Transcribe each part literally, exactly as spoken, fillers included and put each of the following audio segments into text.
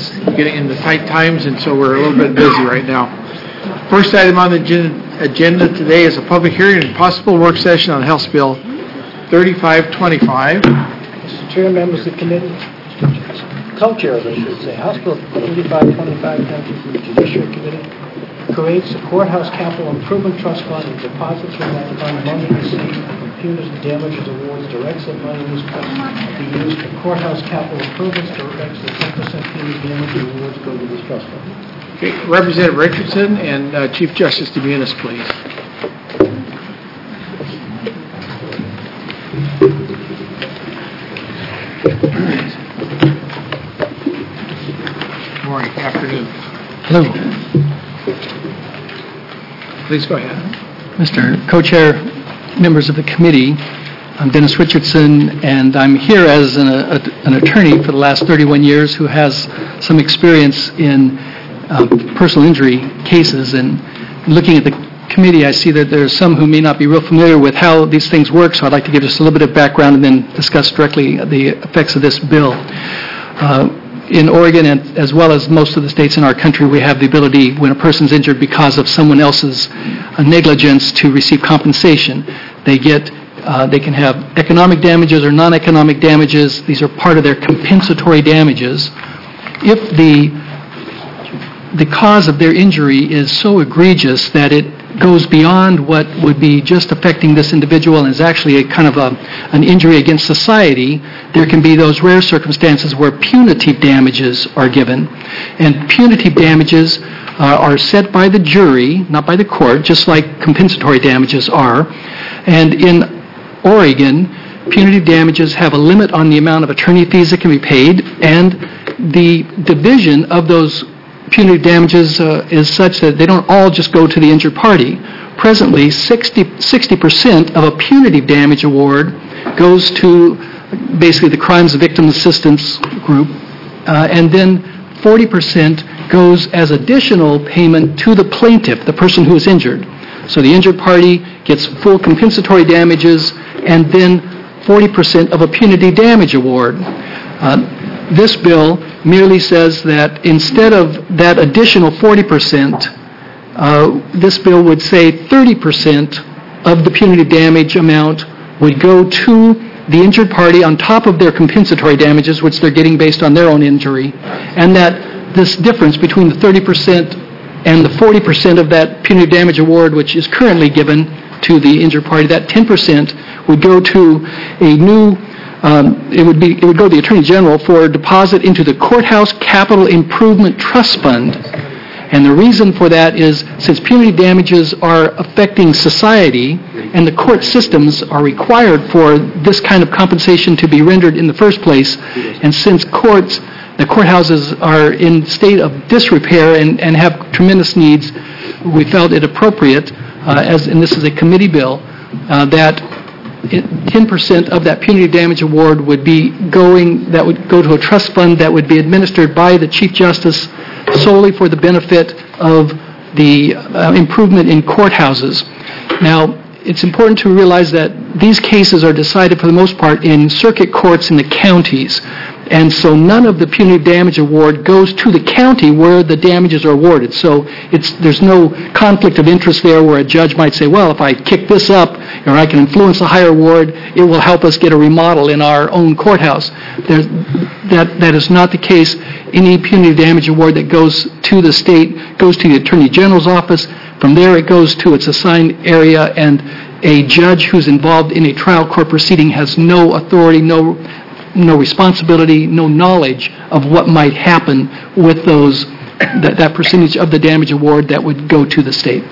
it's getting into tight times, and so we're a little bit busy right now. First item on the agenda today is a public hearing and possible work session on House Bill thirty-five twenty-five. Mister Chair, members of the committee, co-chairs, I should say, House Bill thirty-five twenty-five comes from the Judiciary Committee, creates a courthouse capital improvement trust fund and deposits from that fund money received from punitive damages awards, directs that money was be used for courthouse capital improvements, directs that ten percent punitive damages awards go to this trust fund. Okay, Representative Richardson and uh, Chief Justice DeMunis, please. Morning, afternoon. Hello. Please go ahead. Mister Co-Chair, members of the committee, I'm Dennis Richardson, and I'm here as an, a, an attorney for the last thirty-one years who has some experience in uh, personal injury cases. And looking at the committee, I see that there are some who may not be real familiar with how these things work, so I'd like to give just a little bit of background and then discuss directly the effects of this bill. Uh, In Oregon, and as well as most of the states in our country, we have the ability, when a person's injured because of someone else's uh, negligence, to receive compensation. They get, uh, they can have economic damages or non-economic damages. These are part of their compensatory damages. If the the cause of their injury is so egregious that it goes beyond what would be just affecting this individual and is actually a kind of a, an injury against society, there can be those rare circumstances where punitive damages are given. And punitive damages uh, are set by the jury, not by the court, just like compensatory damages are. And in Oregon, punitive damages have a limit on the amount of attorney fees that can be paid, and the division of those punitive damages uh, is such that they don't all just go to the injured party. Presently, sixty percent of a punitive damage award goes to basically the Crimes Victim Assistance Group, uh, and then forty percent goes as additional payment to the plaintiff, the person who is injured. So the injured party gets full compensatory damages and then forty percent of a punitive damage award. Uh, This bill merely says that instead of that additional forty percent, uh, this bill would say thirty percent of the punitive damage amount would go to the injured party on top of their compensatory damages, which they're getting based on their own injury, and that this difference between the thirty percent and the forty percent of that punitive damage award, which is currently given to the injured party, that ten percent would go to a new Um, it would be it would go to the Attorney General for deposit into the Courthouse Capital Improvement Trust Fund. And the reason for that is since punitive damages are affecting society and the court systems are required for this kind of compensation to be rendered in the first place, and since courts, the courthouses are in state of disrepair and, and have tremendous needs, we felt it appropriate, uh, as and this is a committee bill, uh, that ten percent of that punitive damage award would be going, that would go to a trust fund that would be administered by the Chief Justice solely for the benefit of the uh, improvement in courthouses. Now, it's important to realize that these cases are decided for the most part in circuit courts in the counties. And so none of the punitive damage award goes to the county where the damages are awarded. So it's there's no conflict of interest there where a judge might say, well, if I kick this up or I can influence a higher award, it will help us get a remodel in our own courthouse. There's, that, that is not the case. Any punitive damage award that goes to the state goes to the Attorney General's office. From there it goes to its assigned area, and a judge who's involved in a trial court proceeding has no authority, no no responsibility, no knowledge of what might happen with those that, that percentage of the damage award that would go to the state.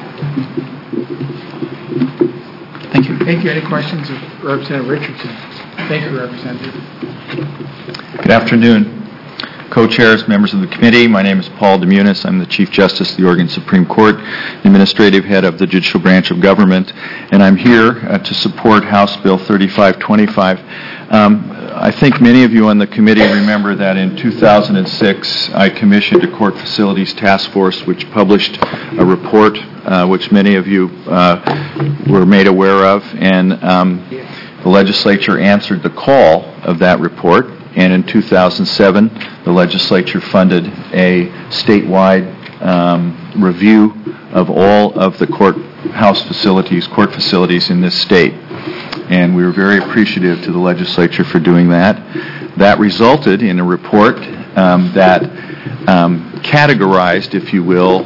Thank you. Thank you. Any questions of Representative Richardson? Thank you, Representative. Good afternoon. Co-chairs, members of the committee, my name is Paul DeMunis. I'm the Chief Justice of the Oregon Supreme Court, Administrative Head of the Judicial Branch of Government, and I'm here uh, to support House Bill thirty-five twenty-five. Um, I think many of you on the committee remember that in two thousand six I commissioned a court facilities task force which published a report uh, which many of you uh, were made aware of, and um, The legislature answered the call of that report, and in two thousand seven, the legislature funded a statewide um, review of all of the courthouse facilities, court facilities in this state. And we were very appreciative to the legislature for doing that. That resulted in a report um, that um, categorized, if you will,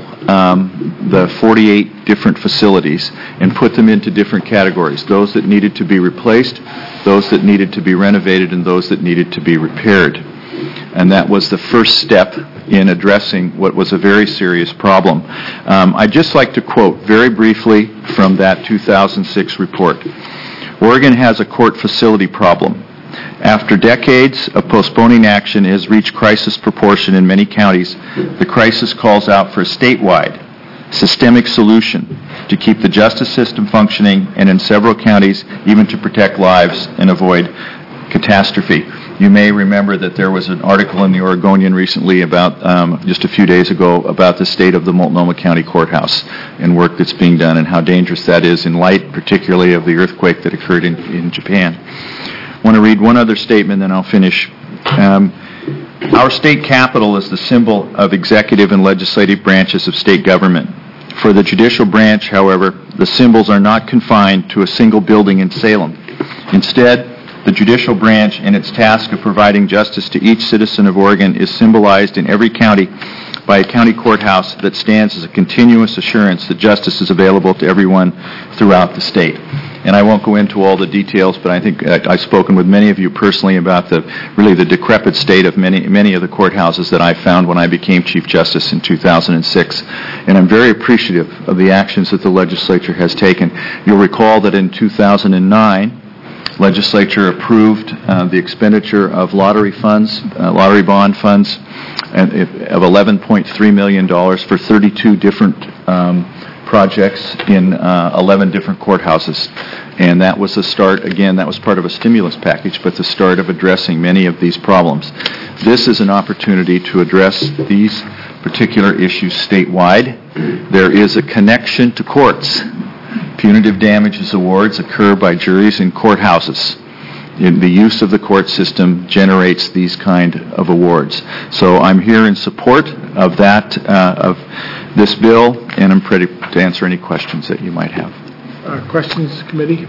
um, the forty-eight different facilities and put them into different categories, those that needed to be replaced, those that needed to be renovated, and those that needed to be repaired. And that was the first step in addressing what was a very serious problem. Um, I'd just like to quote very briefly from that two thousand six report. Oregon has a court facility problem. After decades of postponing action, it has reached crisis proportion in many counties. The crisis calls out for a statewide, systemic solution to keep the justice system functioning, and in several counties, even to protect lives and avoid catastrophe. You may remember that there was an article in the Oregonian recently about, um, just a few days ago, about the state of the Multnomah County Courthouse and work that's being done and how dangerous that is in light, particularly of the earthquake that occurred in, in Japan. I want to read one other statement, then I'll finish. Um, our state capitol is the symbol of executive and legislative branches of state government. For the judicial branch, however, the symbols are not confined to a single building in Salem. Instead, the judicial branch and its task of providing justice to each citizen of Oregon is symbolized in every county by a county courthouse that stands as a continuous assurance that justice is available to everyone throughout the state. And I won't go into all the details, but I think uh, I've spoken with many of you personally about the really the decrepit state of many many of the courthouses that I found when I became Chief Justice in two thousand six. And I'm very appreciative of the actions that the legislature has taken. You'll recall that in two thousand nine, legislature approved uh, the expenditure of lottery funds, uh, lottery bond funds, and of eleven point three million dollars for thirty-two different um, projects in uh, eleven different courthouses. And that was the start, again, that was part of a stimulus package, but the start of addressing many of these problems. This is an opportunity to address these particular issues statewide. There is a connection to courts. Punitive damages awards occur by juries in courthouses. In the use of the court system generates these kind of awards. So I'm here in support of that, uh, of this bill, and I'm ready to answer any questions that you might have. Uh, questions, committee?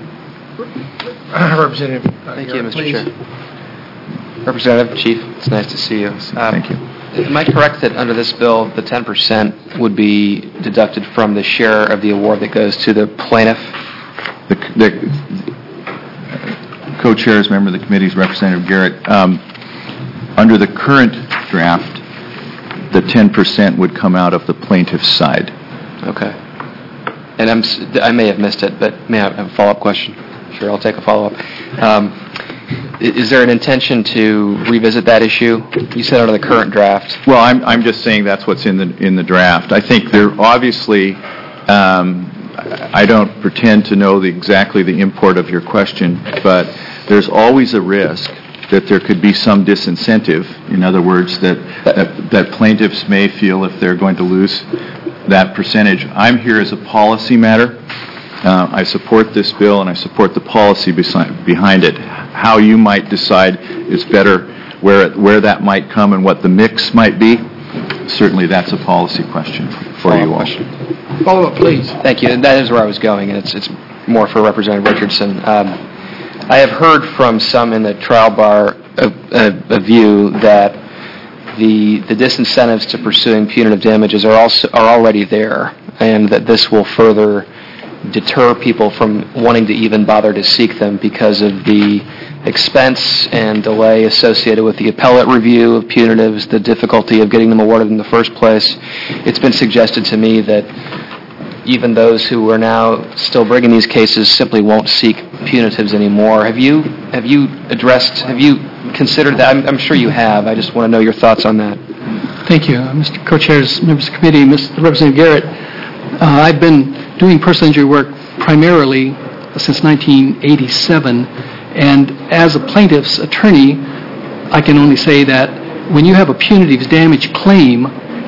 Representative. uh, Thank you, Garrett, Mister please. Chair. Representative, Chief, it's nice to see you. Um, Thank you. Am I correct that under this bill, the ten percent would be deducted from the share of the award that goes to the plaintiff? The, the co-chairs, member of the committee, is Representative Garrett. Um, under the current draft, the ten percent would come out of the plaintiff's side. Okay. And I'm, s- I may have missed it, but may I have a follow-up question? Sure, I'll take a follow-up. Um, i- is there an intention to revisit that issue? You said under the current draft. Well, I'm I'm just saying that's what's in the in the draft. I think there obviously. Um, I don't pretend to know the, exactly the import of your question, but there's always a risk that there could be some disincentive. In other words, that, that that plaintiffs may feel if they're going to lose that percentage. I'm here as a policy matter. Uh, I support this bill, and I support the policy besi- behind it. How you might decide is better, where it, where that might come and what the mix might be. Certainly, that's a policy question for you all. Follow up, please. Thank you. And that is where I was going, and it's it's more for Representative Richardson. Um, I have heard from some in the trial bar a, a, a view that the the disincentives to pursuing punitive damages are also are already there, and that this will further deter people from wanting to even bother to seek them because of the expense and delay associated with the appellate review of punitives, the difficulty of getting them awarded in the first place. It's been suggested to me that even those who are now still bringing these cases simply won't seek punitives anymore. Have you have you addressed, have you considered that? I'm, I'm sure you have. I just want to know your thoughts on that. Thank you, uh, Mister Co-Chairs, members of the committee, Mister Representative Garrett. Uh, I've been doing personal injury work primarily since nineteen eighty-seven, and as a plaintiff's attorney, I can only say that when you have a punitive damage claim,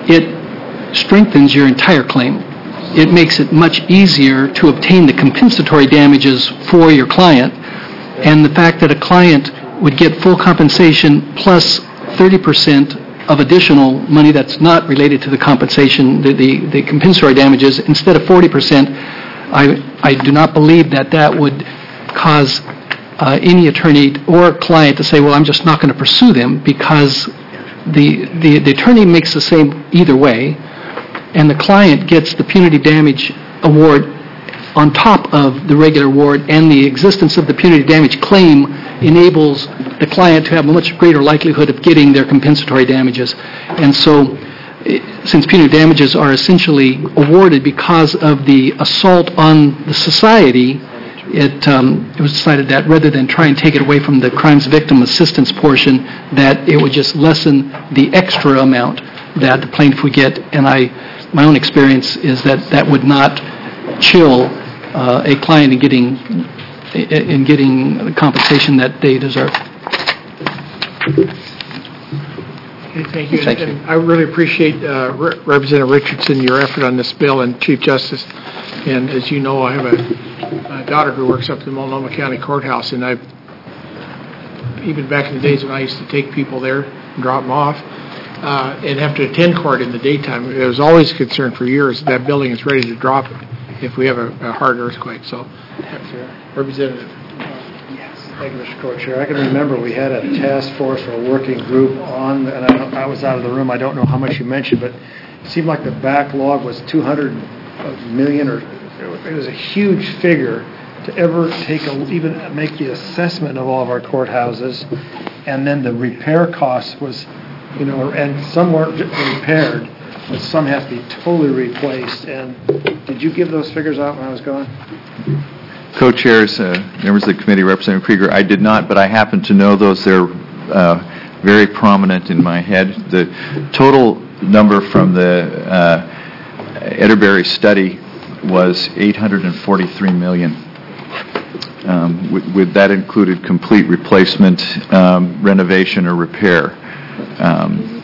it strengthens your entire claim. It makes it much easier to obtain the compensatory damages for your client. and the fact that a client would get full compensation plus thirty percent of additional money that's not related to the compensation, the, the, the compensatory damages, instead of forty percent, I, I do not believe that that would cause uh, any attorney or client to say, well, I'm just not going to pursue them, because the, the, the attorney makes the same either way, and the client gets the punitive damage award on top of the regular award, and the existence of the punitive damage claim enables the client to have a much greater likelihood of getting their compensatory damages. And so, since punitive damages are essentially awarded because of the assault on the society, it, um, it was decided that rather than try and take it away from the crimes victim assistance portion, that it would just lessen the extra amount that the plaintiff would get. And I, my own experience is that that would not chill uh, a client in getting in getting the compensation that they deserve. Okay, thank you. Thank and, you. and I really appreciate uh, Re- Representative Richardson, your effort on this bill, and Chief Justice. And as you know, I have a, a daughter who works up at the Multnomah County Courthouse, and I've, even back in the days when I used to take people there and drop them off, uh, and have to attend court in the daytime, it was always a concern for years that, that building is ready to drop if we have a, a hard earthquake. So, Representative. Thank you, Mister Co-Chair. I can remember we had a task force or a working group on, and I, don't, I was out of the room. I don't know how much you mentioned, but it seemed like the backlog was two hundred million, or it was a huge figure to ever take a, even make the assessment of all of our courthouses, and then the repair cost was, you know, and some weren't repaired, but some have to be totally replaced. And did you give those figures out when I was gone? Co-chairs, uh, members of the committee, Representative Krieger, I did not, but I happen to know those. They're uh, very prominent in my head. The total number from the uh, Edderbury study was eight hundred forty-three million dollars. Um, with, with that included complete replacement, um, renovation, or repair. Um,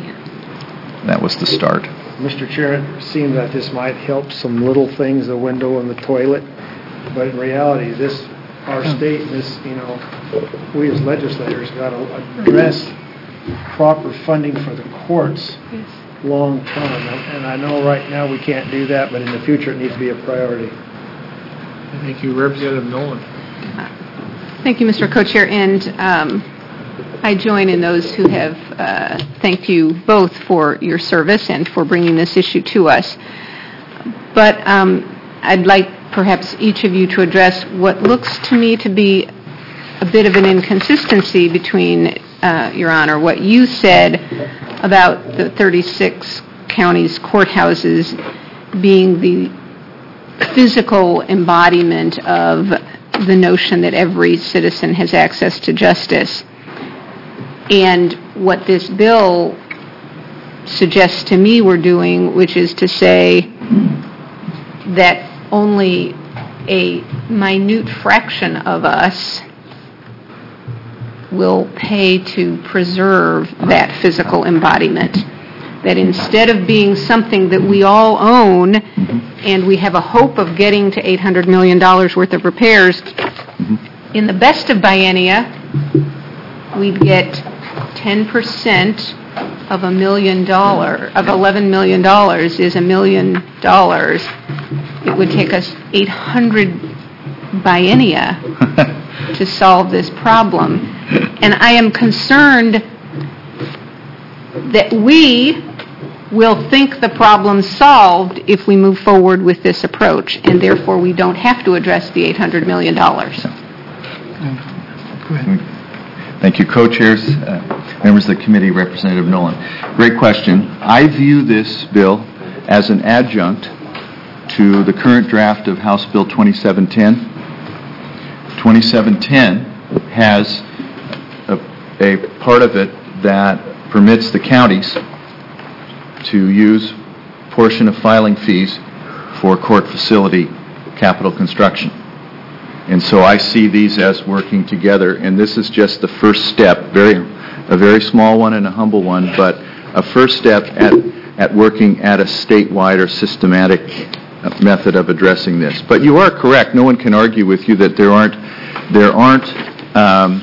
that was the start. Mister Chair, it seemed that this might help some little things, the window and the toilet. But in reality, this, our state, this, you know, we as legislators got to address proper funding for the courts long term. And I know right now we can't do that, but in the future it needs to be a priority. Thank you, Representative Nolan. Thank you, Mister Co-Chair, and um, I join in those who have uh, thanked you both for your service and for bringing this issue to us. But um, I'd like perhaps each of you to address what looks to me to be a bit of an inconsistency between, uh, Your Honor, what you said about the thirty-six counties' courthouses being the physical embodiment of the notion that every citizen has access to justice, and what this bill suggests to me we're doing, which is to say that only a minute fraction of us will pay to preserve that physical embodiment. That instead of being something that we all own, and we have a hope of getting to eight hundred million dollars worth of repairs, in the best of biennia, we'd get ten percent of a million dollar, of eleven million dollars is a million dollars. It would take us eight hundred biennia to solve this problem. And I am concerned that we will think the problem's solved if we move forward with this approach, and therefore we don't have to address the eight hundred million dollars. Go ahead. Thank you, co-chairs, uh, members of the committee, Representative Nolan. Great question. I view this bill as an adjunct to the current draft of House Bill twenty-seven ten. twenty-seven ten has a, a part of it that permits the counties to use a portion of filing fees for court facility capital construction. And so I see these as working together, and this is just the first step, very, a very small one and a humble one, but a first step at, at working at a statewide or systematic method of addressing this. But you are correct. No one can argue with you that there aren't there aren't um,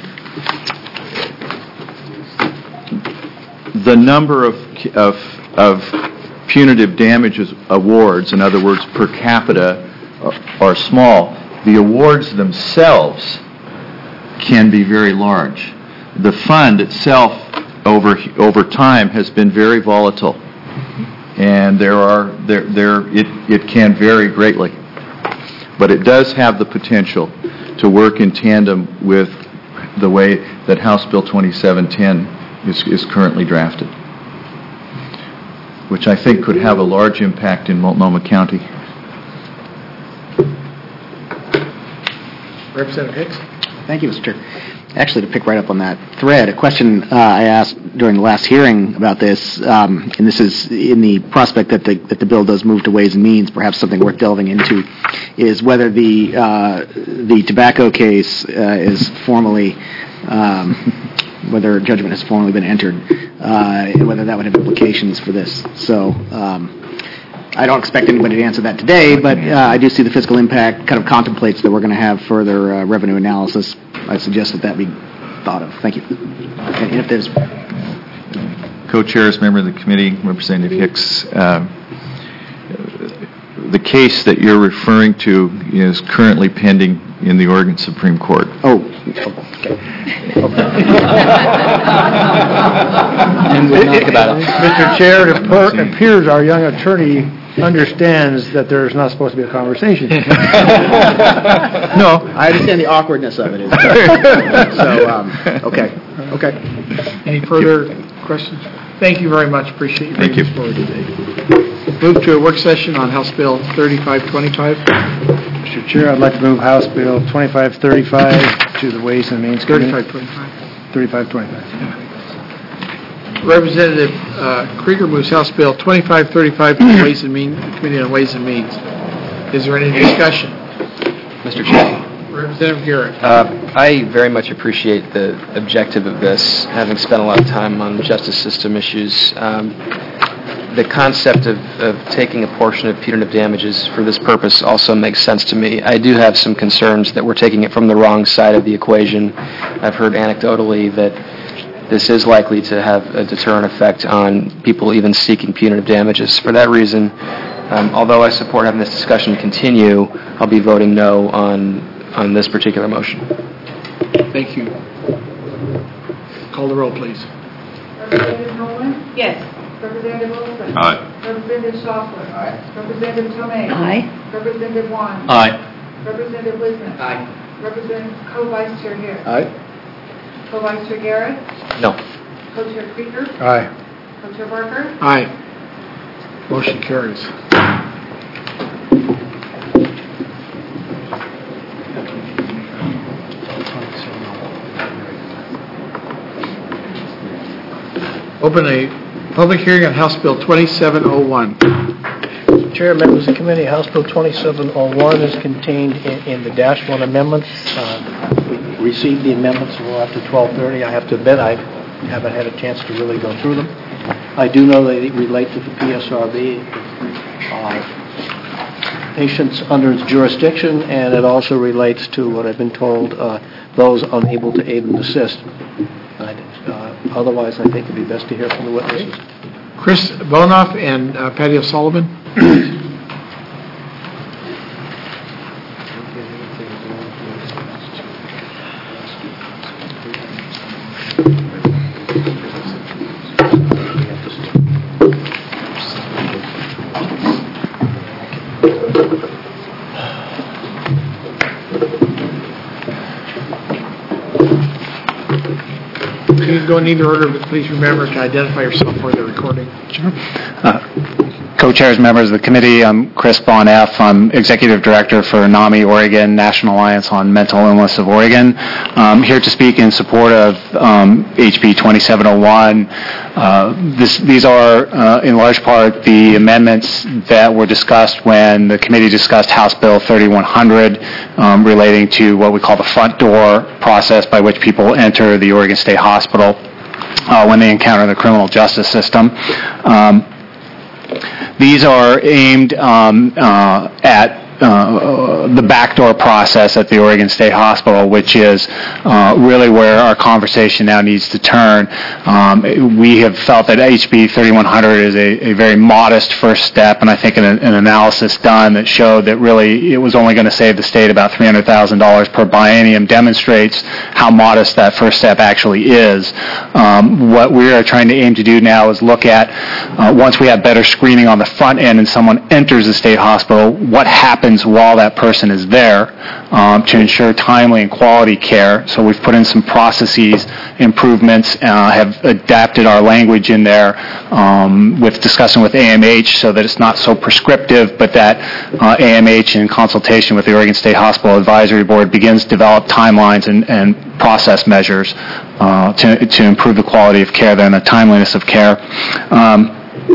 the number of, of, of punitive damages awards, in other words, per capita, are, are small. The awards themselves can be very large. The fund itself over over time has been very volatile, and there are there there it, it can vary greatly. But it does have the potential to work in tandem with the way that House Bill twenty-seven ten is, is currently drafted, which I think could have a large impact in Multnomah County. Representative Hicks. Thank you, Mister Chair. Actually, to pick right up on that thread, a question uh, I asked during the last hearing about this, um, and this is in the prospect that the, that the bill does move to Ways and Means, perhaps something worth delving into, is whether the uh, the tobacco case uh, is formally, um, whether judgment has formally been entered, uh, and whether that would have implications for this. So. Um, I don't expect anybody to answer that today, but uh, I do see the fiscal impact kind of contemplates that we're going to have further uh, revenue analysis. I suggest that that be thought of. Thank you. And if there's... Co-chairs, member of the committee, Representative Hicks, uh, the case that you're referring to is currently pending in the Oregon Supreme Court. Oh, okay. And we'll think about it. Mister Chair, it appear- appears our young attorney understands that there's not supposed to be a conversation. No, I understand the awkwardness of it. So, um, okay, okay. Any further questions? Thank you very much. Appreciate you Thank bringing you. this forward today. Move to a work session on House Bill thirty-five twenty-five. Mister Chair, I'd like to move House Bill twenty-five thirty-five to the Ways and Means Committee. thirty-five twenty-five. thirty-five twenty-five. Representative uh, Krieger moves House Bill twenty-five thirty-five to the Ways and Means Committee on Ways and Means. Is there any discussion? Mister Chair. Representative Garrett. Uh, I very much appreciate the objective of this, having spent a lot of time on justice system issues. Um, the concept of, of taking a portion of punitive damages for this purpose also makes sense to me. I do have some concerns that we're taking it from the wrong side of the equation. I've heard anecdotally that this is likely to have a deterrent effect on people even seeking punitive damages. For that reason, um, although I support having this discussion continue, I'll be voting no on on this particular motion. Thank you. Call the roll, please. Representative Nolan? Yes. Representative Olson? Aye. Representative Schaffler? Aye. Representative Tomei? Aye. Representative Wan? Aye. Representative Lisman? Aye. Representative Co-Vice Chair Harris? Aye. Co-Vice Chair Garrett? No. Co-Chair Krieger? Aye. Co-Chair Barker? Aye. Motion carries. Open a public hearing on House Bill twenty-seven oh one. Chair, members of the committee, House Bill twenty-seven oh one is contained in, in the dash one amendments. Uh, we received the amendments a little after twelve thirty. I have to admit I haven't had a chance to really go through them. I do know they relate to the P S R B, uh, patients under its jurisdiction, and it also relates to what I've been told, uh, those unable to aid and assist. Uh, otherwise, I think it'd be best to hear from the witnesses. Chris Bonoff and uh, Patty O'Sullivan. You can go in either order, but please remember to identify yourself for the recording. Sure. Uh, Co-chairs, members of the committee, I'm Chris Boneff. I'm Executive Director for NAMI Oregon, National Alliance on Mental Illness of Oregon. I'm here to speak in support of um, H B twenty-seven oh one. Uh, this, these are, uh, in large part, the amendments that were discussed when the committee discussed House Bill thirty-one hundred um, relating to what we call the front door process by which people enter the Oregon State Hospital uh, when they encounter the criminal justice system. Um, These are aimed um, uh, at uh, the backdoor process at the Oregon State Hospital, which is uh, really where our conversation now needs to turn. Um, we have felt that H B thirty-one hundred is a, a very modest first step, and I think an, an analysis done that showed that really it was only going to save the state about three hundred thousand dollars per biennium demonstrates how modest that first step actually is. Um, what we are trying to aim to do now is look at, uh, once we have better screening on the front end and someone enters the state hospital, what happens while that person is there um, to ensure timely and quality care. So we've put in some processes, improvements, uh, have adapted our language in there um, with discussing with A M H so that it's not so prescriptive, but that uh, A M H in consultation with the Oregon State Hospital Advisory Board begins to develop timelines and, and process measures uh, to, to improve the quality of care and the timeliness of care. Um,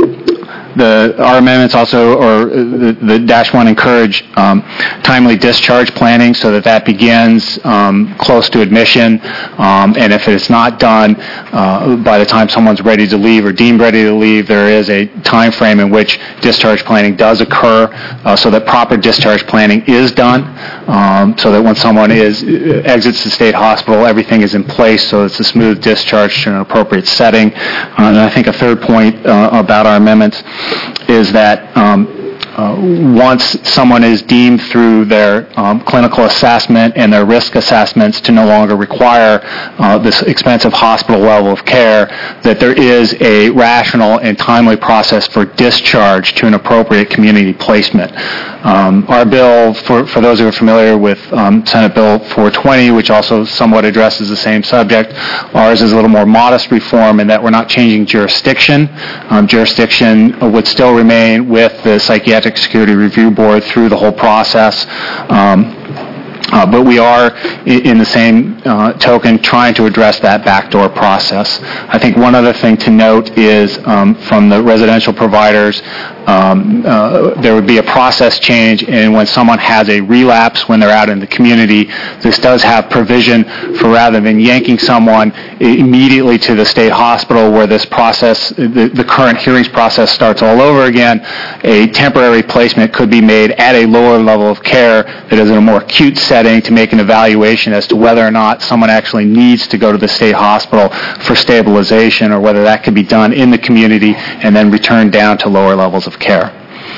The, our amendments also, or the, the dash one, encourage um, timely discharge planning so that that begins um, close to admission, um, and if it's not done uh, by the time someone's ready to leave or deemed ready to leave, there is a time frame in which discharge planning does occur, uh, so that proper discharge planning is done, um, so that when someone is exits the state hospital, everything is in place so it's a smooth discharge to an appropriate setting. Uh, and I think a third point uh, about our amendments is that um, uh, once someone is deemed through their um, clinical assessment and their risk assessments to no longer require uh, this expensive hospital level of care, that there is a rational and timely process for discharge to an appropriate community placement. Um, our bill, for, for those who are familiar with um, Senate Bill four twenty, which also somewhat addresses the same subject, ours is a little more modest reform in that we're not changing jurisdiction. Um, jurisdiction would still remain with the Psychiatric Security Review Board through the whole process. Um, Uh, but we are, in the same uh, token, trying to address that backdoor process. I think one other thing to note is um, from the residential providers, um, uh, there would be a process change in when someone has a relapse when they're out in the community. This does have provision for, rather than yanking someone immediately to the state hospital where this process, the, the current hearings process starts all over again, a temporary placement could be made at a lower level of care that is in a more acute setting to make an evaluation as to whether or not someone actually needs to go to the state hospital for stabilization, or whether that can be done in the community and then returned down to lower levels of care.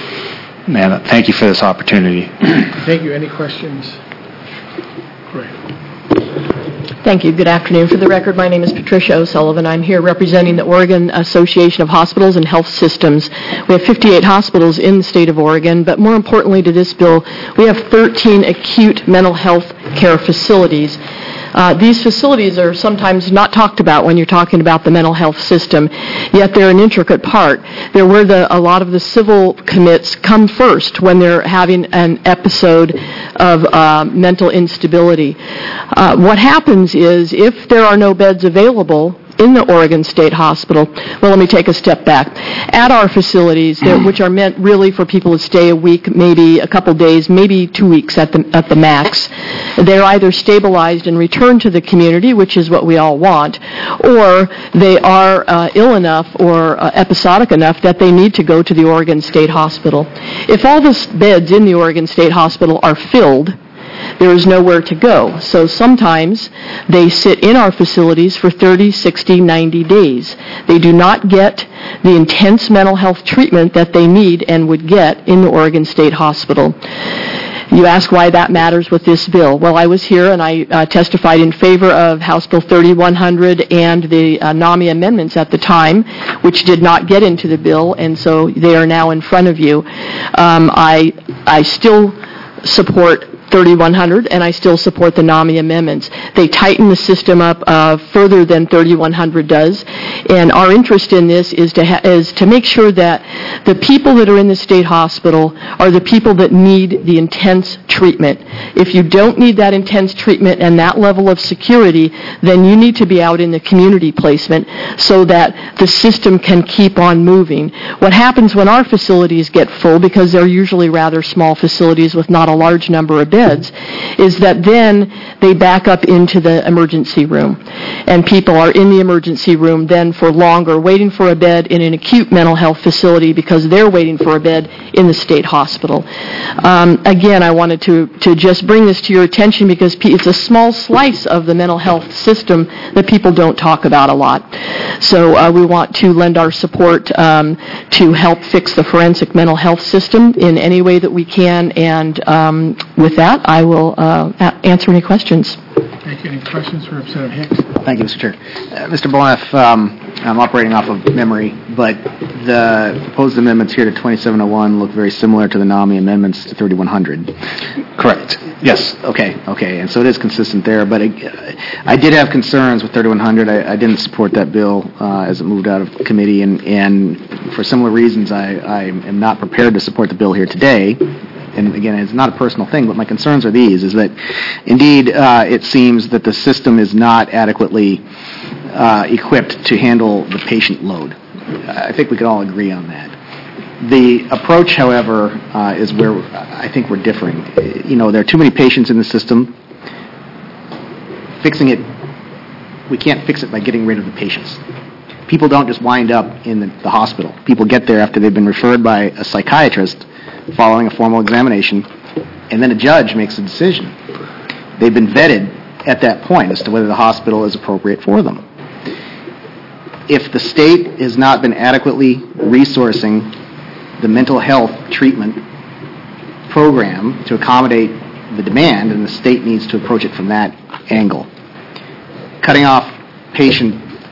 Man, thank you for this opportunity. Thank you. Any questions? Great. Thank you. Good afternoon. For the record, my name is Patricia O'Sullivan. I'm here representing the Oregon Association of Hospitals and Health Systems. We have fifty-eight hospitals in the state of Oregon, but more importantly to this bill, we have thirteen acute mental health care facilities. Uh, these facilities are sometimes not talked about when you're talking about the mental health system, yet they're an intricate part. They're where the, a lot of the civil commits come first when they're having an episode of uh, mental instability. Uh, what happens is if there are no beds available in the Oregon State Hospital, well, let me take a step back. At our facilities, which are meant really for people to stay a week, maybe a couple days, maybe two weeks at the at the max, they're either stabilized and returned to the community, which is what we all want, or they are uh, ill enough or uh, episodic enough that they need to go to the Oregon State Hospital. If all the beds in the Oregon State Hospital are filled, there is nowhere to go. So sometimes they sit in our facilities for thirty, sixty, ninety days. They do not get the intense mental health treatment that they need and would get in the Oregon State Hospital. You ask why that matters with this bill. Well, I was here and I uh, testified in favor of House Bill thirty-one hundred and the uh, NAMI amendments at the time, which did not get into the bill, and so they are now in front of you. Um, I I still support thirty-one hundred, and I still support the NAMI amendments. They tighten the system up uh, further than thirty-one hundred does, and our interest in this is to ha- is to make sure that the people that are in the state hospital are the people that need the intense treatment. If you don't need that intense treatment and that level of security, then you need to be out in the community placement so that the system can keep on moving. What happens when our facilities get full, because they're usually rather small facilities with not a large number of beds, beds, is that then they back up into the emergency room. And people are in the emergency room then for longer, waiting for a bed in an acute mental health facility because they're waiting for a bed in the state hospital. Um, again, I wanted to, to just bring this to your attention because it's a small slice of the mental health system that people don't talk about a lot. So uh, we want to lend our support um, to help fix the forensic mental health system in any way that we can. And um, with that, I will uh, a- answer any questions. Thank you. Any questions for Representative Hicks? Thank you, Mister Chair. Uh, Mister Boneff, um, I'm operating off of memory, but the proposed amendments here to twenty-seven oh one look very similar to the NAMI amendments to thirty-one hundred. Correct. Yes. Okay, okay, and so it is consistent there, but I, I did have concerns with thirty-one hundred. I, I didn't support that bill uh, as it moved out of committee, and, and for similar reasons, I, I am not prepared to support the bill here today. And again, it's not a personal thing, but my concerns are these, is that indeed uh, it seems that the system is not adequately uh, equipped to handle the patient load. I think we can all agree on that. The approach, however, uh, is where I think we're differing. You know, there are too many patients in the system. Fixing it, we can't fix it by getting rid of the patients. People don't just wind up in the, the hospital. People get there after they've been referred by a psychiatrist following a formal examination, and then a judge makes a decision. They've been vetted at that point as to whether the hospital is appropriate for them. If the state has not been adequately resourcing the mental health treatment program to accommodate the demand, and the state needs to approach it from that angle. Cutting off patient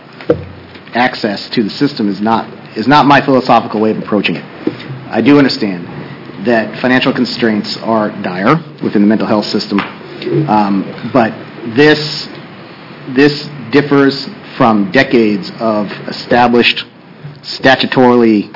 access to the system is not is not my philosophical way of approaching it. I do understand that financial constraints are dire within the mental health system, um, but this this differs from decades of established, statutorily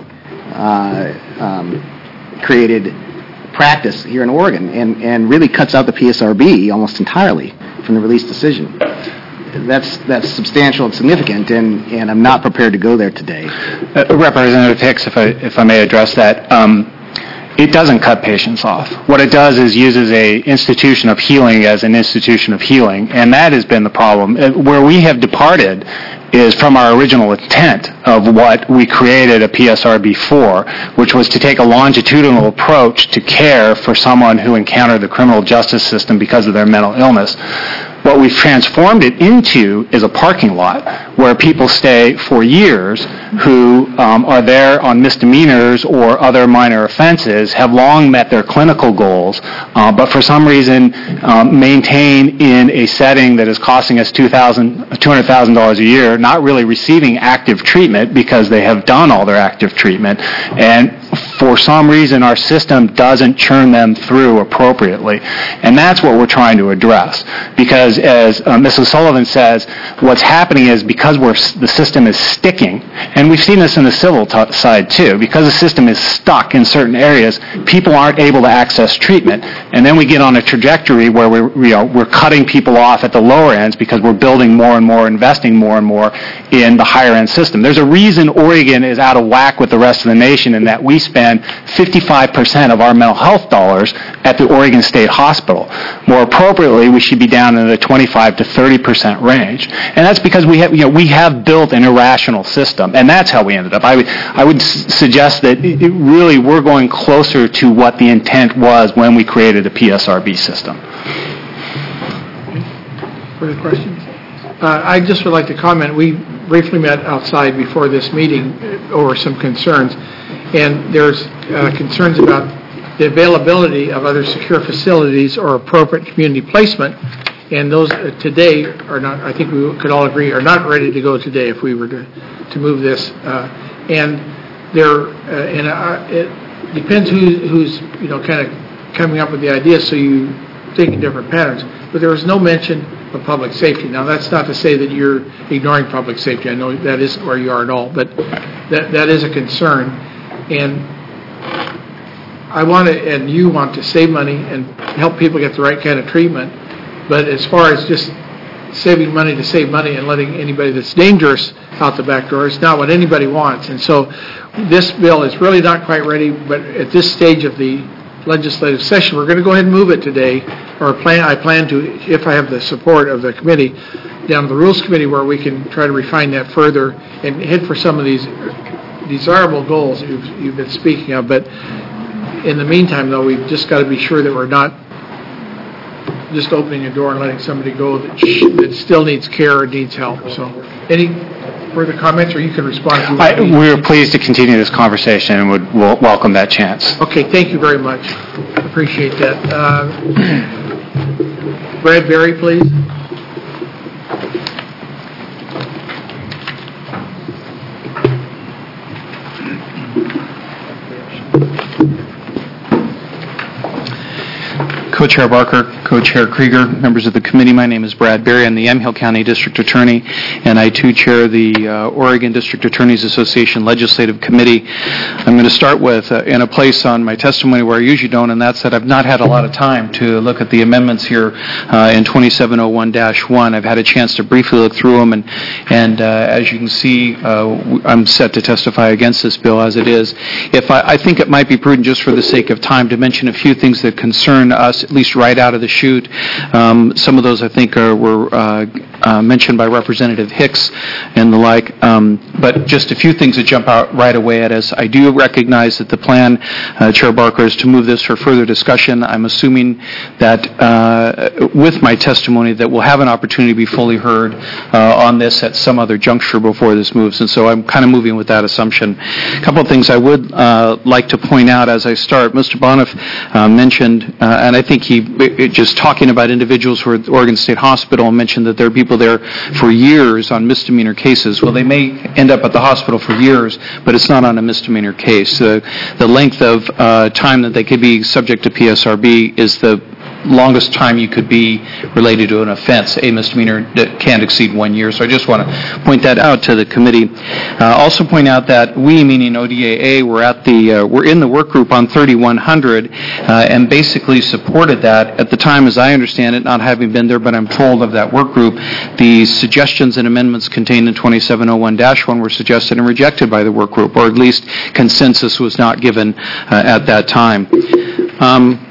uh, um, created practice here in Oregon, and, and really cuts out the P S R B almost entirely from the release decision. That's that's substantial and significant, and, and I'm not prepared to go there today. Uh, Representative Hicks, if I if I may address that. Um, It doesn't cut patients off. What it does is uses a institution of healing as an institution of healing, and that has been the problem. Where we have departed is from our original intent of what we created a P S R B for, which was to take a longitudinal approach to care for someone who encountered the criminal justice system because of their mental illness. What we've transformed it into is a parking lot where people stay for years who um, are there on misdemeanors or other minor offenses, have long met their clinical goals, uh, but for some reason um, maintain in a setting that is costing us two hundred thousand dollars a year, not really receiving active treatment because they have done all their active treatment. And for some reason, our system doesn't churn them through appropriately. And that's what we're trying to address. Because as uh, Missus Sullivan says, what's happening is because we're, the system is sticking, and we've seen this in the civil t- side too, because the system is stuck in certain areas, people aren't able to access treatment. And then we get on a trajectory where we're, you know, we're cutting people off at the lower ends because we're building more and more, investing more and more in the higher end system. There's a reason Oregon is out of whack with the rest of the nation in that we spend fifty-five percent of our mental health dollars at the Oregon State Hospital. More appropriately, we should be down in the twenty-five to thirty percent range. And that's because we have, you know, we have built an irrational system, and that's how we ended up. I would, I would s- suggest that it, it really we're going closer to what the intent was when we created a P S R B system. Further questions? Uh, I just would like to comment. We briefly met outside before this meeting over some concerns, and there's uh, concerns about the availability of other secure facilities or appropriate community placement, and those uh, today are not, I think we could all agree, are not ready to go today if we were to, to move this. Uh, and there, uh, and uh, it depends who, who's, you know, kind of coming up with the ideas, so you think in different patterns. But there was no mention of public safety. Now, that's not to say that you're ignoring public safety. I know that isn't where you are at all, but that that is a concern. And I want to, and you want to save money and help people get the right kind of treatment. But as far as just saving money to save money and letting anybody that's dangerous out the back door, it's not what anybody wants. And so this bill is really not quite ready, but at this stage of the legislative session. We're going to go ahead and move it today, or plan. I plan to, if I have the support of the committee, down to the Rules Committee, where we can try to refine that further and head for some of these desirable goals you've, you've been speaking of. But in the meantime, though, we've just got to be sure that we're not just opening a door and letting somebody go that, sh- that still needs care or needs help. So, any further comments, or you can respond to I, we are pleased to continue this conversation and would we'll welcome that chance. Okay, thank you very much. Appreciate that. Uh, Brad Berry, please. Co-Chair Barker, Co-Chair Krieger, members of the committee, my name is Brad Berry. I'm the Yamhill County District Attorney, and I too chair the uh, Oregon District Attorneys Association Legislative Committee. I'm going to start with, uh, in a place on my testimony where I usually don't, and that's that I've not had a lot of time to look at the amendments here uh, in twenty-seven oh one dash one. I've had a chance to briefly look through them, and, and uh, as you can see, uh, I'm set to testify against this bill as it is. If I, I think it might be prudent, just for the sake of time, to mention a few things that concern us, at least right out of the chute. Um, some of those, I think, are, were uh, uh, mentioned by Representative Hicks and the like. Um, but just a few things that jump out right away at us. I do recognize that the plan, uh, Chair Barker, is to move this for further discussion. I'm assuming that uh, with my testimony that we'll have an opportunity to be fully heard uh, on this at some other juncture before this moves. And so I'm kind of moving with that assumption. A couple of things I would uh, like to point out as I start. Mister Boniff uh, mentioned, uh, and I think he, it, just talking about individuals who are at the Oregon State Hospital, mentioned that there are people there for years on misdemeanor cases. Well, they may end up at the hospital for years, but it's not on a misdemeanor case. Uh, the length of uh, time that they could be subject to P S R B is the longest time you could be related to an offense. A misdemeanor that can't exceed one year. So I just want to point that out to the committee. Uh, also point out that we, meaning O D A A, were at the uh, we're in the work group on thirty-one hundred uh, and basically supported that at the time, as I understand it, not having been there, but I'm told of that work group. The suggestions and amendments contained in twenty-seven oh one dash one were suggested and rejected by the work group, or at least consensus was not given uh, at that time. Um,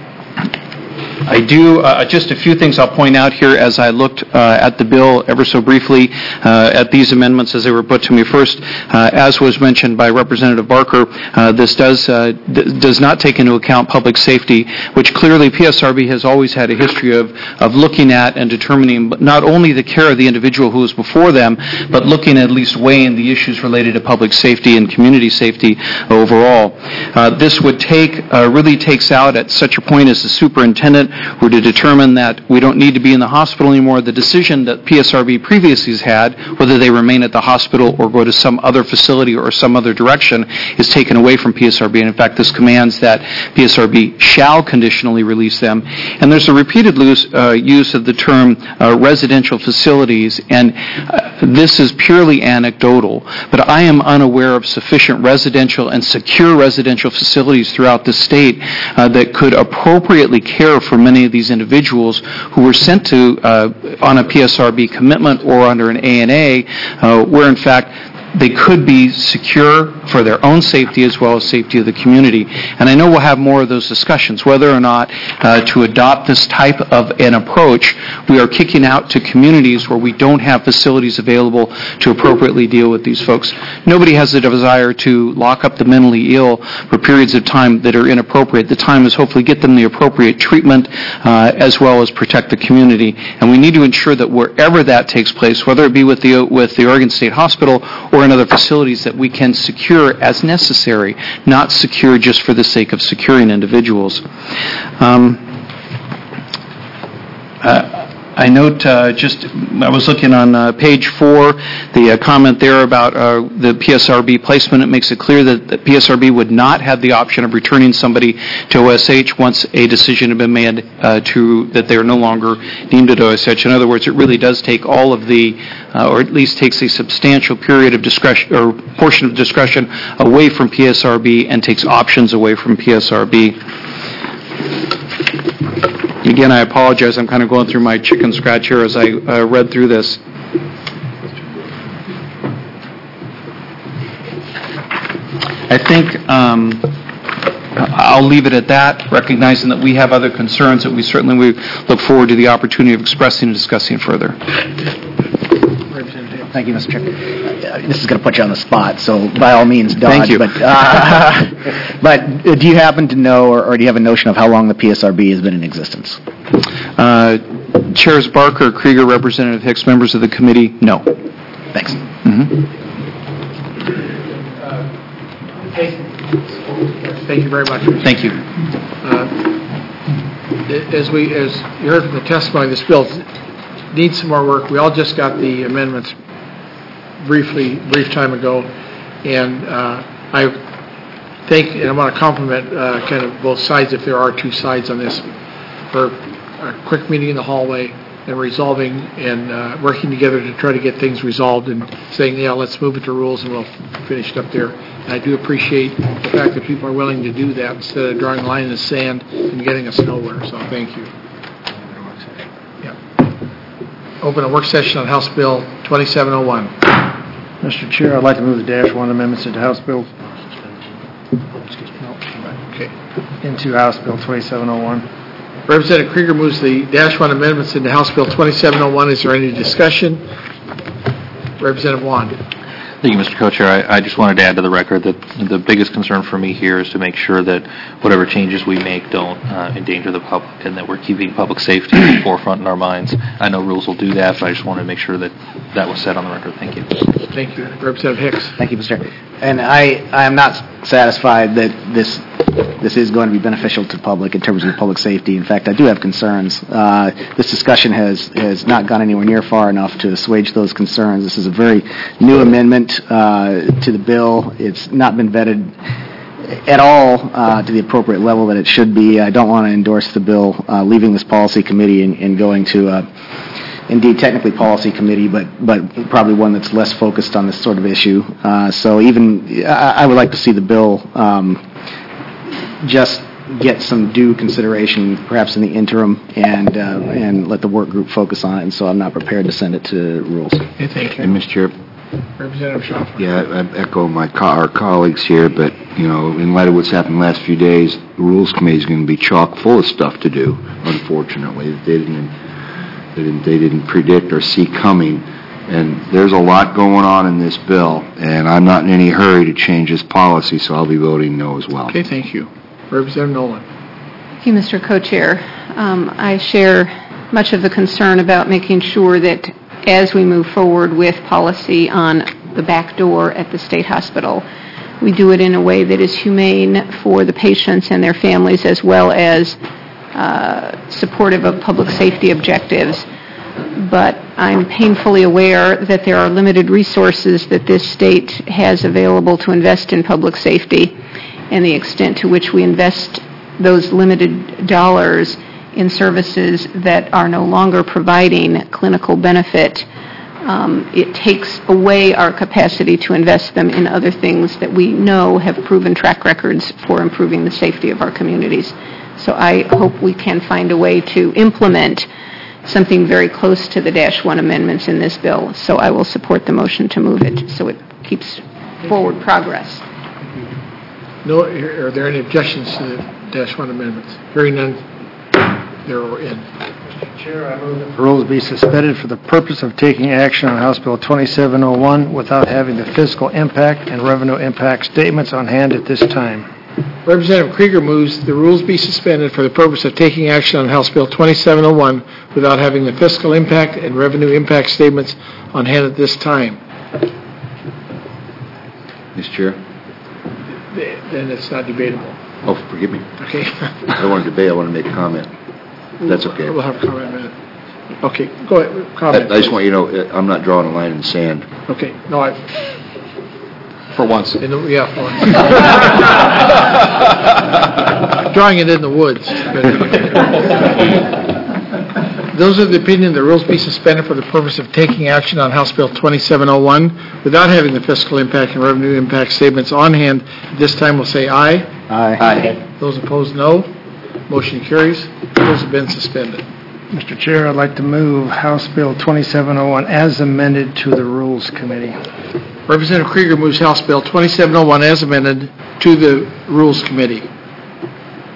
I do, uh, just a few things I'll point out here as I looked uh, at the bill ever so briefly uh, at these amendments as they were put to me. First, uh, as was mentioned by Representative Barker, uh, this does uh, d- does not take into account public safety, which clearly P S R B has always had a history of, of looking at and determining not only the care of the individual who is before them, but looking at least weighing the issues related to public safety and community safety overall. Uh, this would take, uh, really takes out at such a point as the superintendent were to determine that we don't need to be in the hospital anymore. The decision that P S R B previously has had, whether they remain at the hospital or go to some other facility or some other direction, is taken away from P S R B. And in fact, this commands that P S R B shall conditionally release them. And there's a repeated use, uh, use of the term uh, residential facilities, and uh, this is purely anecdotal, but I am unaware of sufficient residential and secure residential facilities throughout the state uh, that could appropriately care for many of these individuals who were sent to uh, on a P S R B commitment or under an A N A, uh, where in fact they could be secure for their own safety as well as safety of the community. And I know we'll have more of those discussions, whether or not uh, to adopt this type of an approach. We are kicking out to communities where we don't have facilities available to appropriately deal with these folks. Nobody has the desire to lock up the mentally ill for periods of time that are inappropriate. The time is hopefully get them the appropriate treatment uh, as well as protect the community. And we need to ensure that wherever that takes place, whether it be with the, with the Oregon State Hospital or in other facilities, that we can secure as necessary, not secure just for the sake of securing individuals. Um, uh, I note uh, just, I was looking on uh, page four, the uh, comment there about uh, the P S R B placement. It makes it clear that the P S R B would not have the option of returning somebody to O S H once a decision had been made uh, to that they are no longer deemed at O S H. In other words, it really does take all of the, uh, or at least takes a substantial period of discretion or portion of discretion away from P S R B and takes options away from P S R B. Again, I apologize. I'm kind of going through my chicken scratch here as I uh, read through this. I think um, I'll leave it at that, recognizing that we have other concerns that we certainly we look forward to the opportunity of expressing and discussing further. Thank you, Mister Chair. Uh, This is going to put you on the spot, so by all means, dodge. Thank you. But, uh, but do you happen to know, or, or do you have a notion of how long the P S R B has been in existence? Uh, Chairs Barker, Krieger, Representative Hicks, members of the committee, no. Thanks. Mm-hmm. Thank you very much. Thank you. Uh, As we, as you heard from the testimony, this bill needs some more work. We all just got the amendments briefly, brief time ago, and uh, I think, and I want to compliment uh, kind of both sides, if there are two sides on this, for a quick meeting in the hallway and resolving and uh, working together to try to get things resolved and saying, yeah, let's move it to rules and we'll finish it up there. And I do appreciate the fact that people are willing to do that instead of drawing a line in the sand and getting us nowhere, so thank you. Yeah. Open a work session on House Bill twenty-seven oh one. Mister Chair, I'd like to move the dash one amendments into House Bill, Okay. into House Bill twenty-seven oh one. Representative Krieger moves the dash one amendments into House Bill twenty-seven oh one. Is there any discussion? Representative Wand. Thank you, Mister Co-Chair. I, I just wanted to add to the record that the biggest concern for me here is to make sure that whatever changes we make don't uh, endanger the public and that we're keeping public safety at the forefront in our minds. I know rules will do that, but I just wanted to make sure that that was said on the record. Thank you. Thank you. Representative Hicks. Thank you, Mister Chair. And I, I am not satisfied that this this is going to be beneficial to the public in terms of public safety. In fact, I do have concerns. Uh, this discussion has, has not gone anywhere near far enough to assuage those concerns. This is a very new amendment uh, to the bill. It's not been vetted at all uh, to the appropriate level that it should be. I don't want to endorse the bill uh, leaving this policy committee and, and going to uh, indeed technically policy committee, but but probably one that's less focused on this sort of issue. Uh, so even I, I would like to see the bill um, just get some due consideration, perhaps in the interim, and uh, and let the work group focus on it. And so I'm not prepared to send it to rules. Okay, thank you. And Mister Chair, Representative Schauffer. yeah, I echo my co- our colleagues here, but you know, in light of what's happened the last few days, the Rules Committee is going to be chock full of stuff to do. Unfortunately, they didn't they didn't they didn't predict or see coming. And there's a lot going on in this bill, and I'm not in any hurry to change this policy, so I'll be voting no as well. Okay, thank you. Representative Nolan. Thank you, Mister Co-Chair. Um, I share much of the concern about making sure that as we move forward with policy on the back door at the state hospital, we do it in a way that is humane for the patients and their families, as well as uh, supportive of public safety objectives. But I'm painfully aware that there are limited resources that this state has available to invest in public safety, and the extent to which we invest those limited dollars in services that are no longer providing clinical benefit, um, it takes away our capacity to invest them in other things that we know have proven track records for improving the safety of our communities. So I hope we can find a way to implement something very close to the dash one amendments in this bill. So I will support the motion to move it so it keeps forward progress. No, are there any objections to the dash one amendments? Hearing none, they're in. Mister Chair, I move that the rules be suspended for the purpose of taking action on House Bill twenty-seven oh one without having the fiscal impact and revenue impact statements on hand at this time. Representative Krieger moves the rules be suspended for the purpose of taking action on House Bill twenty-seven oh one without having the fiscal impact and revenue impact statements on hand at this time. Mister Chair? Then it's not debatable. Oh, forgive me. Okay. I don't want to debate. I want to make a comment. That's okay. We'll have a comment in a minute. Okay, go ahead. Comment. I, I just want you to know I'm not drawing a line in the sand. Okay. No, I... For once. In the, yeah, for once. Drawing it in the woods. Those are the opinion the rules be suspended for the purpose of taking action on House Bill twenty-seven oh one without having the fiscal impact and revenue impact statements on hand. At this time, we'll say aye. Aye. Aye. Those opposed, no. Motion carries. Rules have been suspended. Mister Chair, I'd like to move House Bill twenty-seven oh one as amended to the Rules Committee. Representative Krieger moves House Bill twenty-seven oh one as amended to the Rules Committee.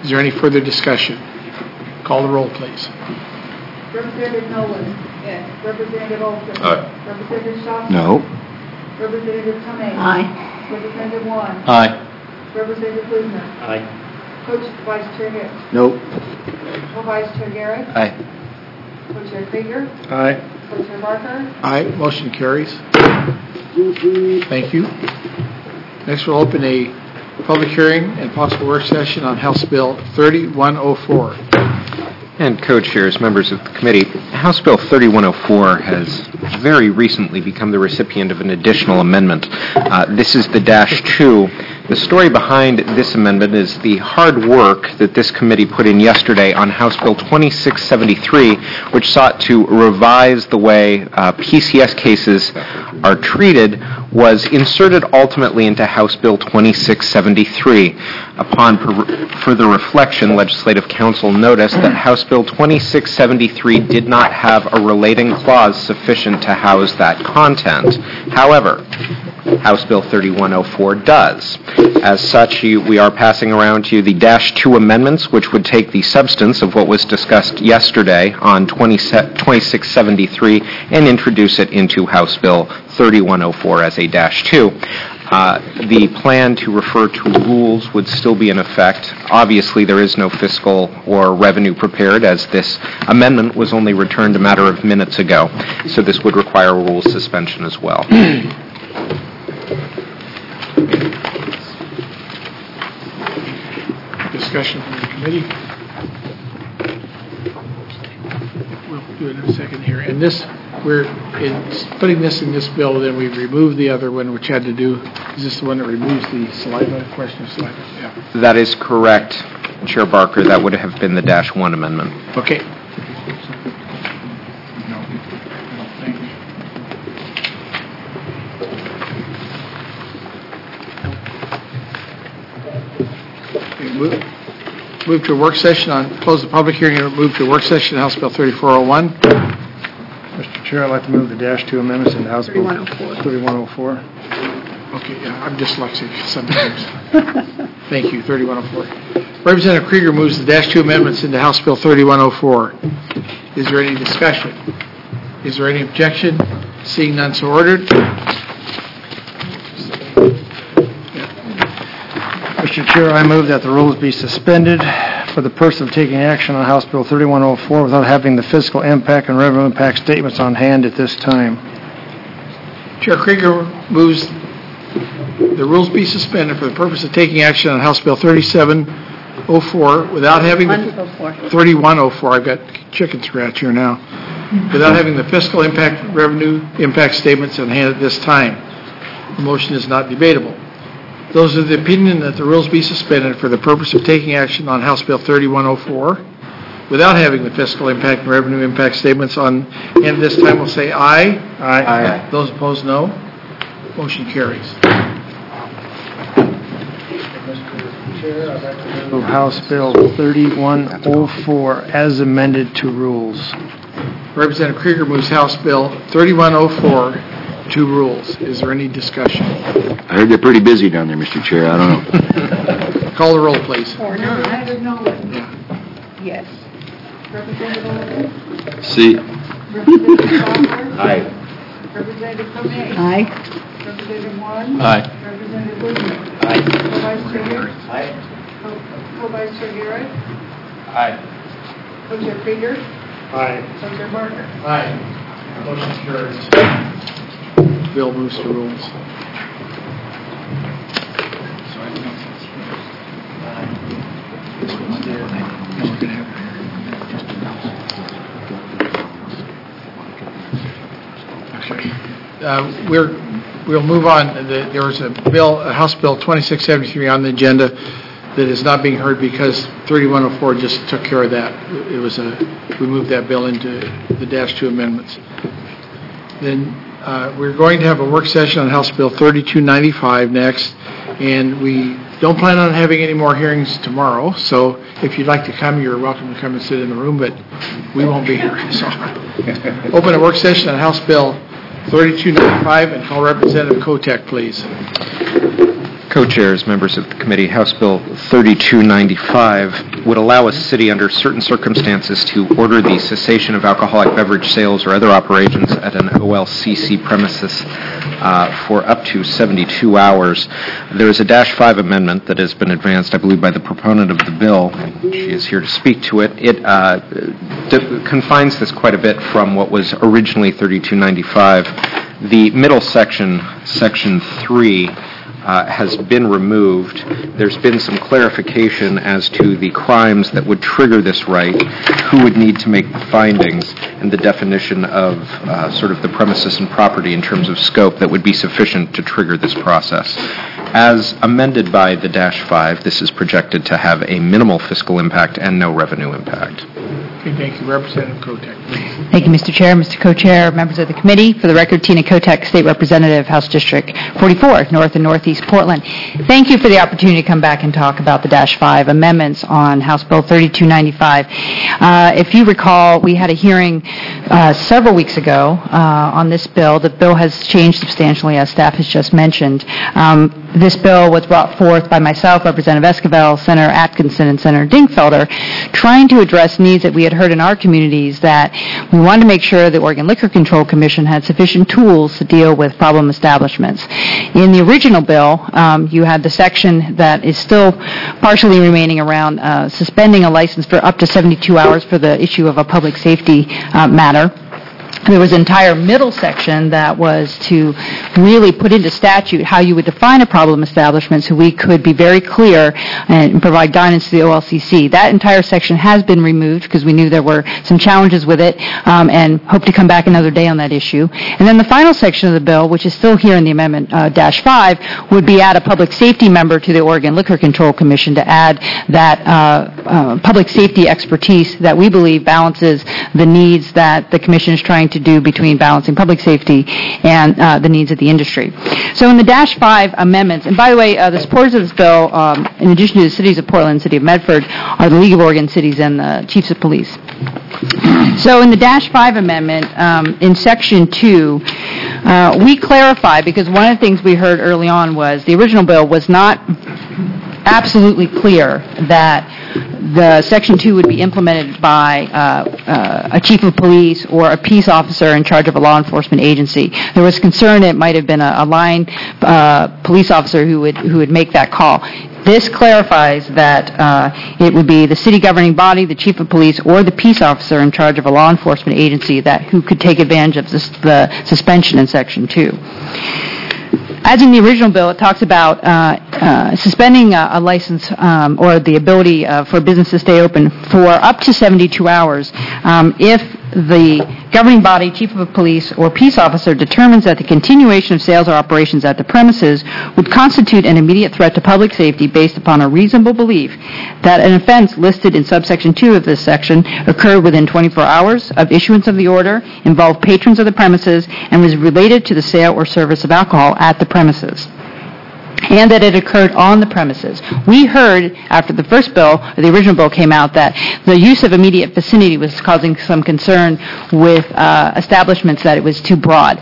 Is there any further discussion? Call the roll, please. Representative Nolan? Yes. Representative Olson? Aye. Representative Shostak? No. Representative Tomei? Aye. Representative Juan? Aye. Representative Blumer? Aye. Coach Vice Chair Hicks? Nope. Co-Vice Chair Garrett? Aye. Co-Chair Krieger? Aye. Co-Chair Barker? Aye, motion carries. Thank you. Next, we'll open a public hearing and possible work session on House Bill thirty-one oh four. And co-chairs, members of the committee, House Bill thirty-one oh four has very recently become the recipient of an additional amendment. Uh, this is the dash two. The story behind this amendment is the hard work that this committee put in yesterday on House Bill twenty-six seventy-three, which sought to revise the way uh, P C S cases are treated, was inserted ultimately into House Bill twenty-six seventy-three. Upon per- further reflection, Legislative Council noticed that House Bill twenty-six seventy-three did not have a relating clause sufficient to house that content. However, House Bill thirty-one oh four does. As such, you, we are passing around to you the dash two amendments, which would take the substance of what was discussed yesterday on twenty-six seventy-three and introduce it into House Bill thirty-one oh four as a dash two. Uh, the plan to refer to rules would still be in effect. Obviously, there is no fiscal or revenue prepared, as this amendment was only returned a matter of minutes ago. So this would require a rules suspension as well. Discussion from the committee. We'll do it in a second here. And this, we're in putting this in this bill, then we remove the other one, which had to do, is this the one that removes the saliva, question of saliva? Yeah. That is correct, Chair Barker. That would have been the dash one amendment. Okay. No, I don't think. Okay, move, move to a work session on, close the public hearing and move to a work session on House Bill thirty-four oh one. Mister Chair, I'd like to move the dash two amendments in House Bill thirty-one oh four. Okay, yeah, I'm dyslexic sometimes. Thank you, thirty-one oh four. Representative Krieger moves the dash two amendments into House Bill thirty-one oh four. Is there any discussion? Is there any objection? Seeing none, so ordered. Mister Chair, I move that the rules be suspended for the purpose of taking action on House Bill thirty-one oh four without having the fiscal impact and revenue impact statements on hand at this time. Chair Krieger moves the rules be suspended for the purpose of taking action on House Bill thirty-seven oh four without having the thirty-one oh four. I've got chicken scratch here now. Without having the fiscal impact and revenue impact statements on hand at this time. The motion is not debatable. Those of the opinion that the rules be suspended for the purpose of taking action on House Bill thirty-one oh four without having the fiscal impact and revenue impact statements on hand this time will say aye. Aye. Aye. Those opposed, no. Motion carries. Mister Chair, I'd like to move House Bill thirty-one oh four as amended to rules. Representative Krieger moves House Bill thirty-one oh four to rules. Is there any discussion? I heard they're pretty busy down there, Mister Chair. I don't know. Call the roll, please. Representative Nolan? Yeah. Yes. Representative Olson? See. Representative Shostak? Aye. Representative Tomei? Aye. Representative Juan? Aye. Representative Blumer? Aye. Co-Vice Chair Hicks? Aye. Co- Co-Vice Chair Garrett? Aye. Co-Chair Krieger? Aye. Co-Chair Barker? Aye. Motion carries. Bill moves to rules. This one's there. Now we're going to have Okay. Uh, We're, we'll move on. The- There was a bill, a House Bill twenty-six seventy-three on the agenda that is not being heard because thirty-one oh four just took care of that. It was a, we moved that bill into the dash two amendments. Then uh, we're going to have a work session on House Bill thirty-two ninety-five next, and we don't plan on having any more hearings tomorrow, so if you'd like to come, you're welcome to come and sit in the room, but we won't be here. So, open a work session on House Bill thirty-two ninety-five and call Representative Kotek, please. Co-chairs, members of the committee, House Bill thirty-two ninety-five would allow a city under certain circumstances to order the cessation of alcoholic beverage sales or other operations at an O L C C premises uh, for up to seventy-two hours. There is a Dash five amendment that has been advanced, I believe, by the proponent of the bill. She is here to speak to it. It uh, d- confines this quite a bit from what was originally thirty-two ninety-five. The middle section, Section three, Uh, has been removed. There's been some clarification as to the crimes that would trigger this right, who would need to make the findings, and the definition of uh, sort of the premises and property in terms of scope that would be sufficient to trigger this process. As amended by the Dash five, this is projected to have a minimal fiscal impact and no revenue impact. Okay, thank you. Representative Kotek, please. Thank you, Mister Chair, Mister Co-Chair, members of the committee. For the record, Tina Kotek, State Representative, House District forty-four, North and Northeast Portland. Thank you for the opportunity to come back and talk about the Dash five amendments on House Bill thirty-two ninety-five. Uh, if you recall, we had a hearing uh, several weeks ago uh, on this bill. The bill has changed substantially, as staff has just mentioned. Um, This bill was brought forth by myself, Representative Esquivel, Senator Atkinson, and Senator Dingfelder, trying to address needs that we had heard in our communities, that we wanted to make sure the Oregon Liquor Control Commission had sufficient tools to deal with problem establishments. In the original bill, um, you had the section that is still partially remaining around uh, suspending a license for up to seventy-two hours for the issue of a public safety uh, matter. There was an entire middle section that was to really put into statute how you would define a problem establishment so we could be very clear and provide guidance to the O L C C. That entire section has been removed because we knew there were some challenges with it um, and hope to come back another day on that issue. And then the final section of the bill, which is still here in the amendment uh, Dash five, would be add a public safety member to the Oregon Liquor Control Commission to add that uh, uh, public safety expertise that we believe balances the needs that the commission is trying to do between balancing public safety and uh, the needs of the industry. So in the Dash five amendments, and by the way, uh, the supporters of this bill, um, in addition to the cities of Portland and City of Medford, are the League of Oregon Cities and the Chiefs of Police. So in the Dash five amendment, um, in Section two, uh, we clarify, because one of the things we heard early on was the original bill was not absolutely clear that the Section two would be implemented by uh, uh, a chief of police or a peace officer in charge of a law enforcement agency. There was concern it might have been a, a line uh, police officer who would who would make that call. This clarifies that uh, it would be the city governing body, the chief of police, or the peace officer in charge of a law enforcement agency that who could take advantage of this, the suspension in Section two. As in the original bill, it talks about uh, uh, suspending a, a license um, or the ability uh, for a business to stay open for up to seventy-two hours um, if the governing body, chief of police, or peace officer determines that the continuation of sales or operations at the premises would constitute an immediate threat to public safety based upon a reasonable belief that an offense listed in subsection two of this section occurred within twenty-four hours of issuance of the order, involved patrons of the premises, and was related to the sale or service of alcohol at the premises, and that it occurred on the premises. We heard after the first bill, or the original bill came out, that the use of immediate vicinity was causing some concern with uh, establishments, that it was too broad.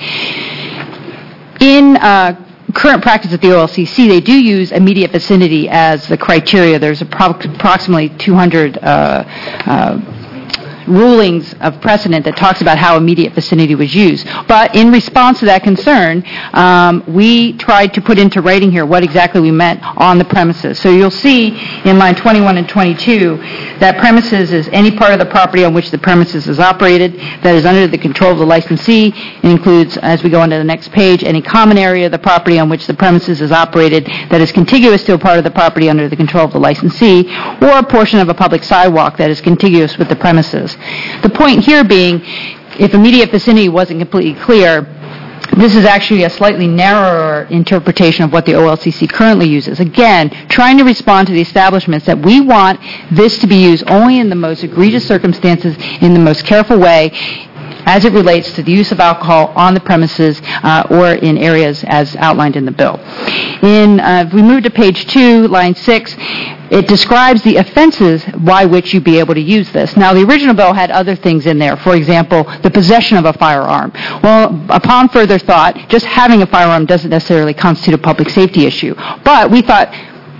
In uh, current practice at the O L C C, they do use immediate vicinity as the criteria. There's appro- approximately two hundred uh, uh, rulings of precedent that talks about how immediate vicinity was used. But in response to that concern, um, we tried to put into writing here what exactly we meant on the premises. So you'll see in line twenty-one and twenty-two that premises is any part of the property on which the premises is operated that is under the control of the licensee. It includes, as we go on to the next page, any common area of the property on which the premises is operated that is contiguous to a part of the property under the control of the licensee, or a portion of a public sidewalk that is contiguous with the premises. The point here being, if immediate vicinity wasn't completely clear, this is actually a slightly narrower interpretation of what the O L C C currently uses. Again, trying to respond to the establishments that we want this to be used only in the most egregious circumstances, in the most careful way, as it relates to the use of alcohol on the premises uh, or in areas as outlined in the bill. In, uh, if we move to page two, line six, it describes the offenses by which you'd be able to use this. Now, the original bill had other things in there. For example, the possession of a firearm. Well, upon further thought, just having a firearm doesn't necessarily constitute a public safety issue. But we thought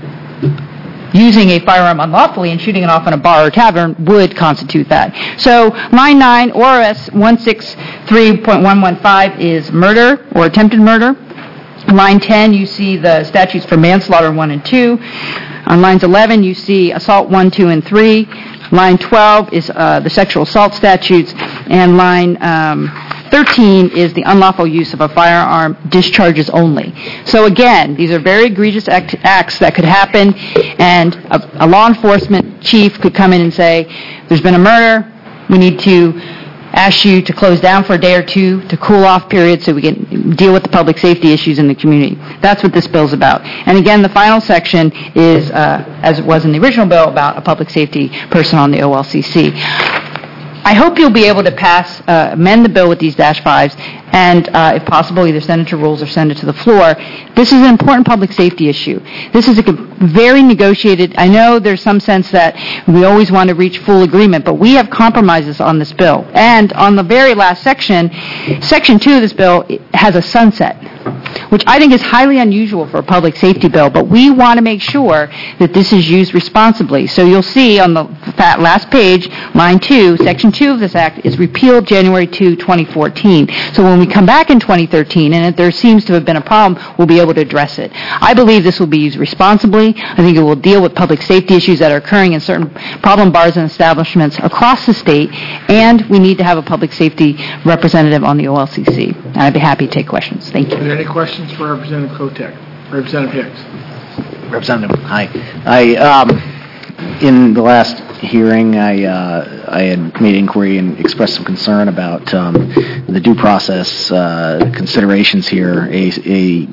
using a firearm unlawfully and shooting it off in a bar or tavern would constitute that. So line nine, O R S one sixty-three point one one five is murder or attempted murder. Line ten, you see the statutes for manslaughter one and two. On lines eleven, you see assault one, two, and three. Line twelve is uh, the sexual assault statutes. And line um, thirteen is the unlawful use of a firearm, discharges only. So again, these are very egregious act- acts that could happen, and a, a law enforcement chief could come in and say, there's been a murder, we need to ask you to close down for a day or two to cool off period so we can deal with the public safety issues in the community. That's what this bill's about. And again, the final section is, uh, as it was in the original bill, about a public safety person on the O L C C. I hope you'll be able to pass, uh, amend the bill with these dash fives, and uh, if possible, either send it to rules or send it to the floor. This is an important public safety issue. This is a very negotiated. I know there's some sense that we always want to reach full agreement, but we have compromises on this bill. And on the very last section, section two of this bill has a sunset, which I think is highly unusual for a public safety bill, but we want to make sure that this is used responsibly. So you'll see on the that last page, line two, section two of this act is repealed January second, twenty fourteen. So when we come back in twenty thirteen, and if there seems to have been a problem, we'll be able to address it. I believe this will be used responsibly. I think it will deal with public safety issues that are occurring in certain problem bars and establishments across the state, and we need to have a public safety representative on the O L C C. And I'd be happy to take questions. Thank you. Are there any questions for Representative Kotek? Representative Hicks. Representative, hi. I, um, in the last hearing, I, uh, I had made inquiry and expressed some concern about um, the due process uh, considerations here. A, a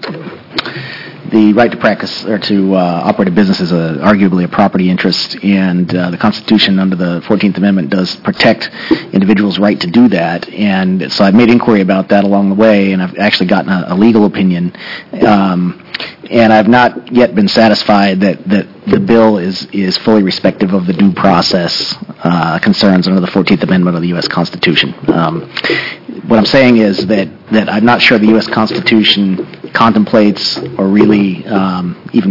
The right to practice or to uh, operate a business is a, arguably a property interest, and uh, the Constitution under the fourteenth Amendment does protect individuals' right to do that. And so I've made inquiry about that along the way, and I've actually gotten a, a legal opinion. Um, and I've not yet been satisfied that, that the bill is, is fully respective of the due process uh, concerns under the fourteenth Amendment of the U S Constitution. Um, what I'm saying is that, that I'm not sure the U S Constitution contemplates or really um, even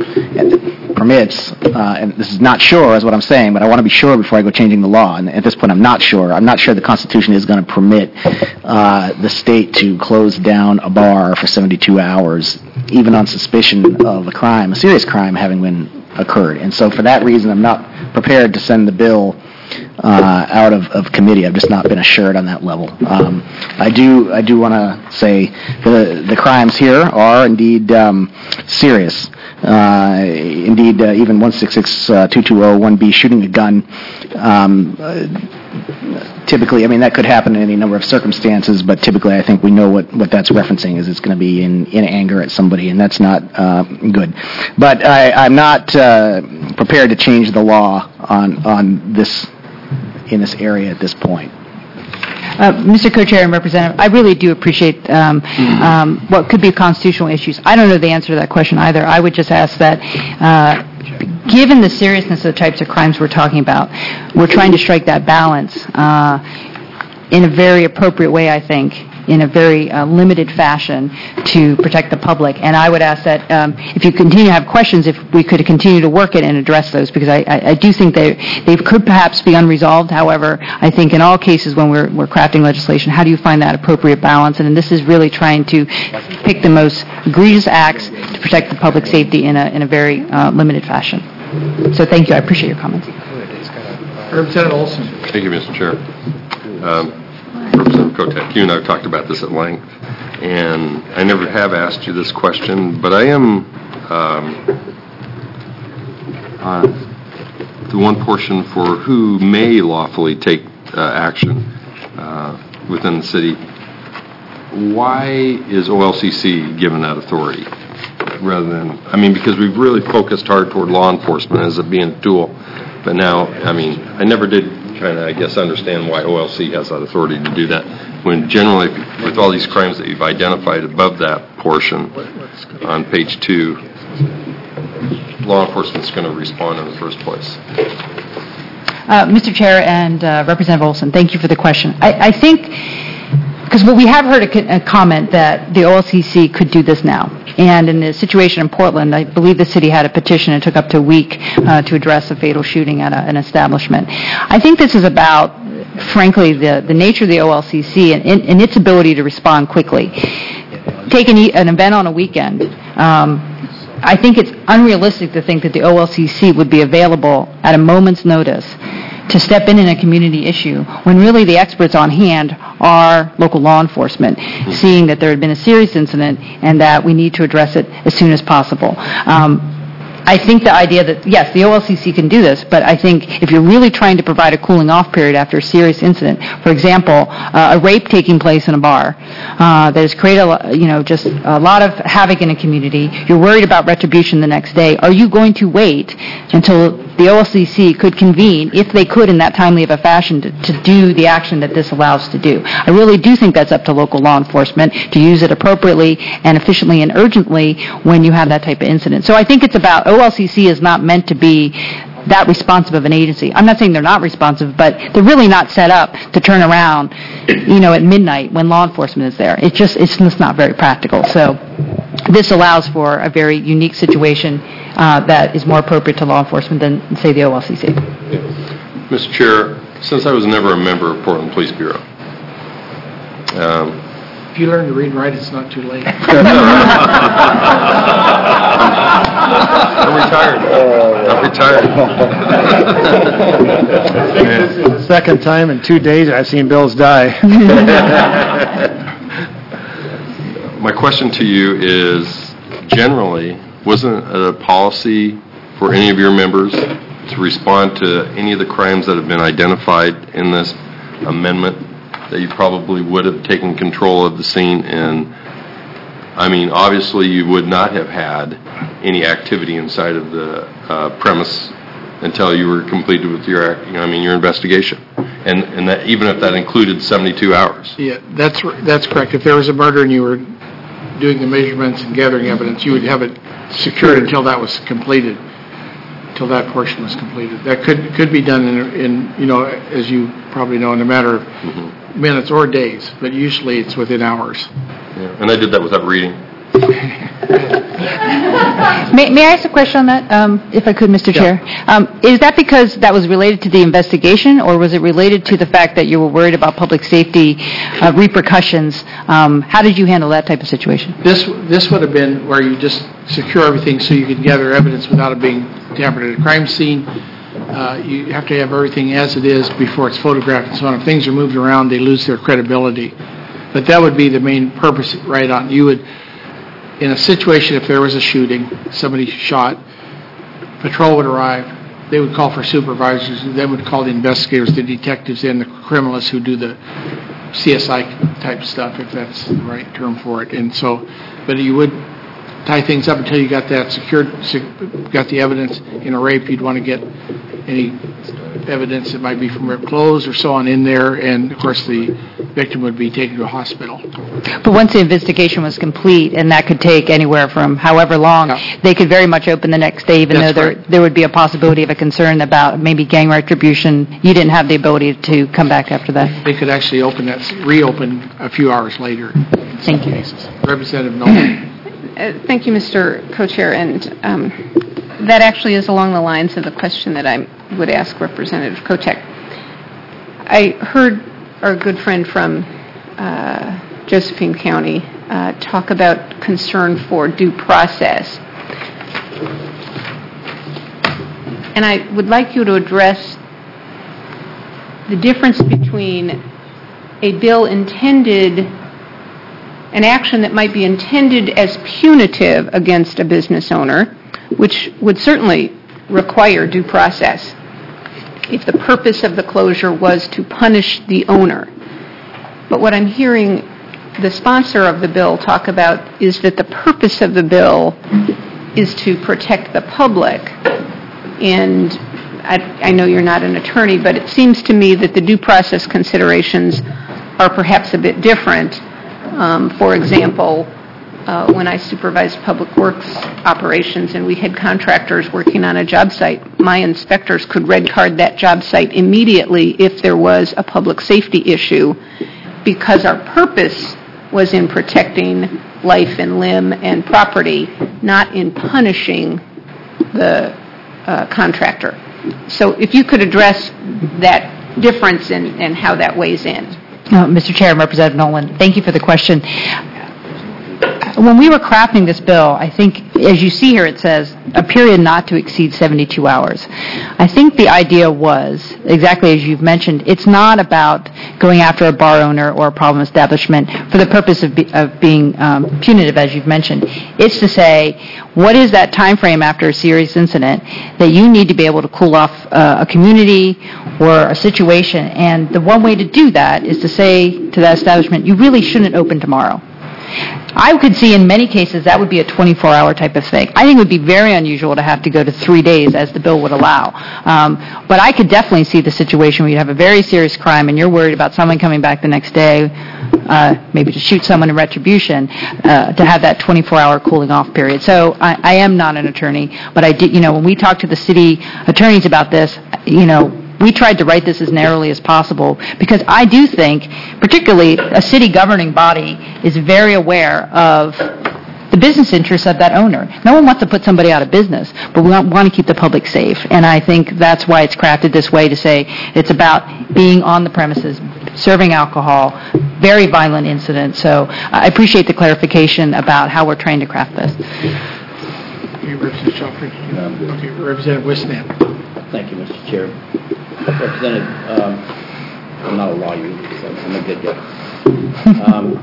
permits, uh, and this is not sure is what I'm saying, but I want to be sure before I go changing the law, and at this point I'm not sure. I'm not sure the Constitution is going to permit uh, the state to close down a bar for seventy-two hours, even on suspicion of a crime, a serious crime having been occurred. And so for that reason, I'm not prepared to send the bill uh, out of, of committee. I've just not been assured on that level. Um, I do I do want to say the the crimes here are indeed um, serious. Uh, indeed, uh, even one six six two two zero one B, shooting a gun, um, uh, typically, I mean, that could happen in any number of circumstances, but typically I think we know what, what that's referencing is it's going to be in, in anger at somebody, and that's not uh, good. But I, I'm not uh, prepared to change the law on, on this, in this area at this point. Uh, Mister Co-Chair and Representative, I really do appreciate um, um, what could be constitutional issues. I don't know the answer to that question either. I would just ask that, uh, given the seriousness of the types of crimes we're talking about, we're trying to strike that balance uh, in a very appropriate way, I think, in a very uh, limited fashion to protect the public. And I would ask that um, if you continue to have questions, if we could continue to work it and address those, because I, I, I do think they they could perhaps be unresolved. However, I think in all cases when we're, we're crafting legislation, how do you find that appropriate balance? And this is really trying to pick the most egregious acts to protect the public safety in a, in a very uh, limited fashion. So thank you. I appreciate your comments. Representative Olson. Thank you, Mister Chair. Um, Representative Kotek, you and I have talked about this at length, and I never have asked you this question, but I am um, uh, the one portion for who may lawfully take uh, action uh, within the city. Why is O L C C given that authority rather than, I mean, because we've really focused hard toward law enforcement as it being a tool, but now, I mean, I never did kind of, I guess, understand why O L C has that authority to do that, when generally, with all these crimes that you've identified above that portion on page two, law enforcement's going to respond in the first place. Uh, Mister Chair and uh, Representative Olson, thank you for the question. I, I think, because well, we have heard a, co- a comment that the O L C C could do this now. And in the situation in Portland, I believe the city had a petition. It took up to a week uh, to address a fatal shooting at a, an establishment. I think this is about, frankly, the, the nature of the O L C C and, and, and its ability to respond quickly. Take an, e- an event on a weekend. Um, I think it's unrealistic to think that the O L C C would be available at a moment's notice to step in in a community issue when really the experts on hand are local law enforcement, seeing that there had been a serious incident and that we need to address it as soon as possible. Um, I think the idea that, yes, the O L C C can do this, but I think if you're really trying to provide a cooling off period after a serious incident, for example, uh, a rape taking place in a bar uh, that has created, a, lo- you know, just a lot of havoc in a community, you're worried about retribution the next day, are you going to wait until the O L C C could convene, if they could in that timely of a fashion, to, to do the action that this allows to do? I really do think that's up to local law enforcement to use it appropriately and efficiently and urgently when you have that type of incident. So I think it's about, O L C C is not meant to be that responsive of an agency. I'm not saying they're not responsive, but they're really not set up to turn around, you know, at midnight when law enforcement is there. It's just, it's just not very practical. So this allows for a very unique situation uh, that is more appropriate to law enforcement than, say, the O L C C. Mister Chair, since I was never a member of Portland Police Bureau, um, if you learn to read and write, it's not too late. I'm retired. I'm retired. This is the second time in two days I've seen bills die. My question to you is, generally, wasn't it a policy for any of your members to respond to any of the crimes that have been identified in this amendment, that you probably would have taken control of the scene? And, I mean, obviously you would not have had any activity inside of the uh, premise until you were completed with your, you know, I mean, your investigation. And and that even if that included seventy-two hours. Yeah, that's that's correct. If there was a murder and you were doing the measurements and gathering evidence, you would have it secured until that was completed, until that portion was completed. That could could be done in, in you know, as you probably know, in a matter of mm-hmm. minutes or days, but usually it's within hours. Yeah, and I did that without reading. may, may I ask a question on that, um, if I could, Mister Yeah. Chair? Um, is that because that was related to the investigation, or was it related to the fact that you were worried about public safety uh, repercussions? Um, how did you handle that type of situation? This this would have been where you just secure everything so you could gather evidence without it being tampered. At a crime scene, uh, you have to have everything as it is before it's photographed and so on. If things are moved around, they lose their credibility. But that would be the main purpose, right on. You would, in a situation, if there was a shooting, somebody shot, patrol would arrive, they would call for supervisors, and then would call the investigators, the detectives, and the criminalists who do the C S I type stuff, if that's the right term for it. And so, but you would tie things up until you got that secured, got the evidence. In a rape, you'd want to get any evidence that might be from ripped clothes or so on in there, and of course the victim would be taken to a hospital. But once the investigation was complete, and that could take anywhere from however long, Yeah. they could very much open the next day, even That's though there right. there would be a possibility of a concern about maybe gang retribution. You didn't have the ability to come back after that. They could actually open that, reopen a few hours later. In some Thank you. cases. Representative Nolan. Uh, Thank you, Mister Co-Chair, and um, that actually is along the lines of the question that I would ask Representative Kotek. I heard our good friend from uh, Josephine County uh, talk about concern for due process. And I would like you to address the difference between a bill intended, an action that might be intended as punitive against a business owner, which would certainly require due process if the purpose of the closure was to punish the owner. But what I'm hearing the sponsor of the bill talk about is that the purpose of the bill is to protect the public, and I, I know you're not an attorney, but it seems to me that the due process considerations are perhaps a bit different. Um, for example, uh, when I supervised public works operations and we had contractors working on a job site, my inspectors could red card that job site immediately if there was a public safety issue, because our purpose was in protecting life and limb and property, not in punishing the uh, contractor. So if you could address that difference and, and how that weighs in. Uh, Mister Chair, Representative Nolan, thank you for the question. When we were crafting this bill, I think, as you see here, it says a period not to exceed seventy-two hours. I think the idea was, exactly as you've mentioned, it's not about going after a bar owner or a problem establishment for the purpose of, be, of being um, punitive, as you've mentioned. It's to say, what is that time frame after a serious incident that you need to be able to cool off uh, a community or a situation? And the one way to do that is to say to that establishment, you really shouldn't open tomorrow. I could see in many cases that would be a twenty-four hour type of thing. I think it would be very unusual to have to go to three days as the bill would allow. Um, but I could definitely see the situation where you have a very serious crime and you're worried about someone coming back the next day, uh, maybe to shoot someone in retribution, uh, to have that twenty-four hour cooling off period. So I, I am not an attorney, but I did, you know, when we talked to the city attorneys about this, you know, we tried to write this as narrowly as possible because I do think, particularly a city governing body is very aware of the business interests of that owner. No one wants to put somebody out of business, but we want, want to keep the public safe. And I think that's why it's crafted this way, to say it's about being on the premises, serving alcohol, very violent incident. So I appreciate the clarification about how we're trying to craft this. Okay, Representative Joffrey. Okay, Representative Wisnam. Thank you, Mister Chair. Representative, um, I'm not a lawyer, so I'm a good guy. Um,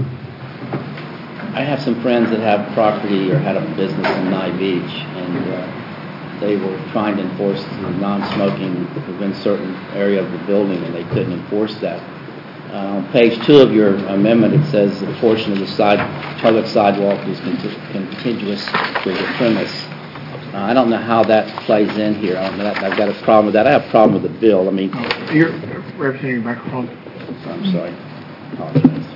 I have some friends that have property or had a business in Nye Beach, and uh, they were trying to enforce the non-smoking within a certain area of the building, and they couldn't enforce that. Uh, on page two of your amendment, it says the portion of the side, public sidewalk is conti- contiguous with the premise. Uh, I don't know how that plays in here. I don't know that, I've got a problem with that. I have a problem with the bill. I mean, oh, you're representing your microphone. I'm sorry. Apologize.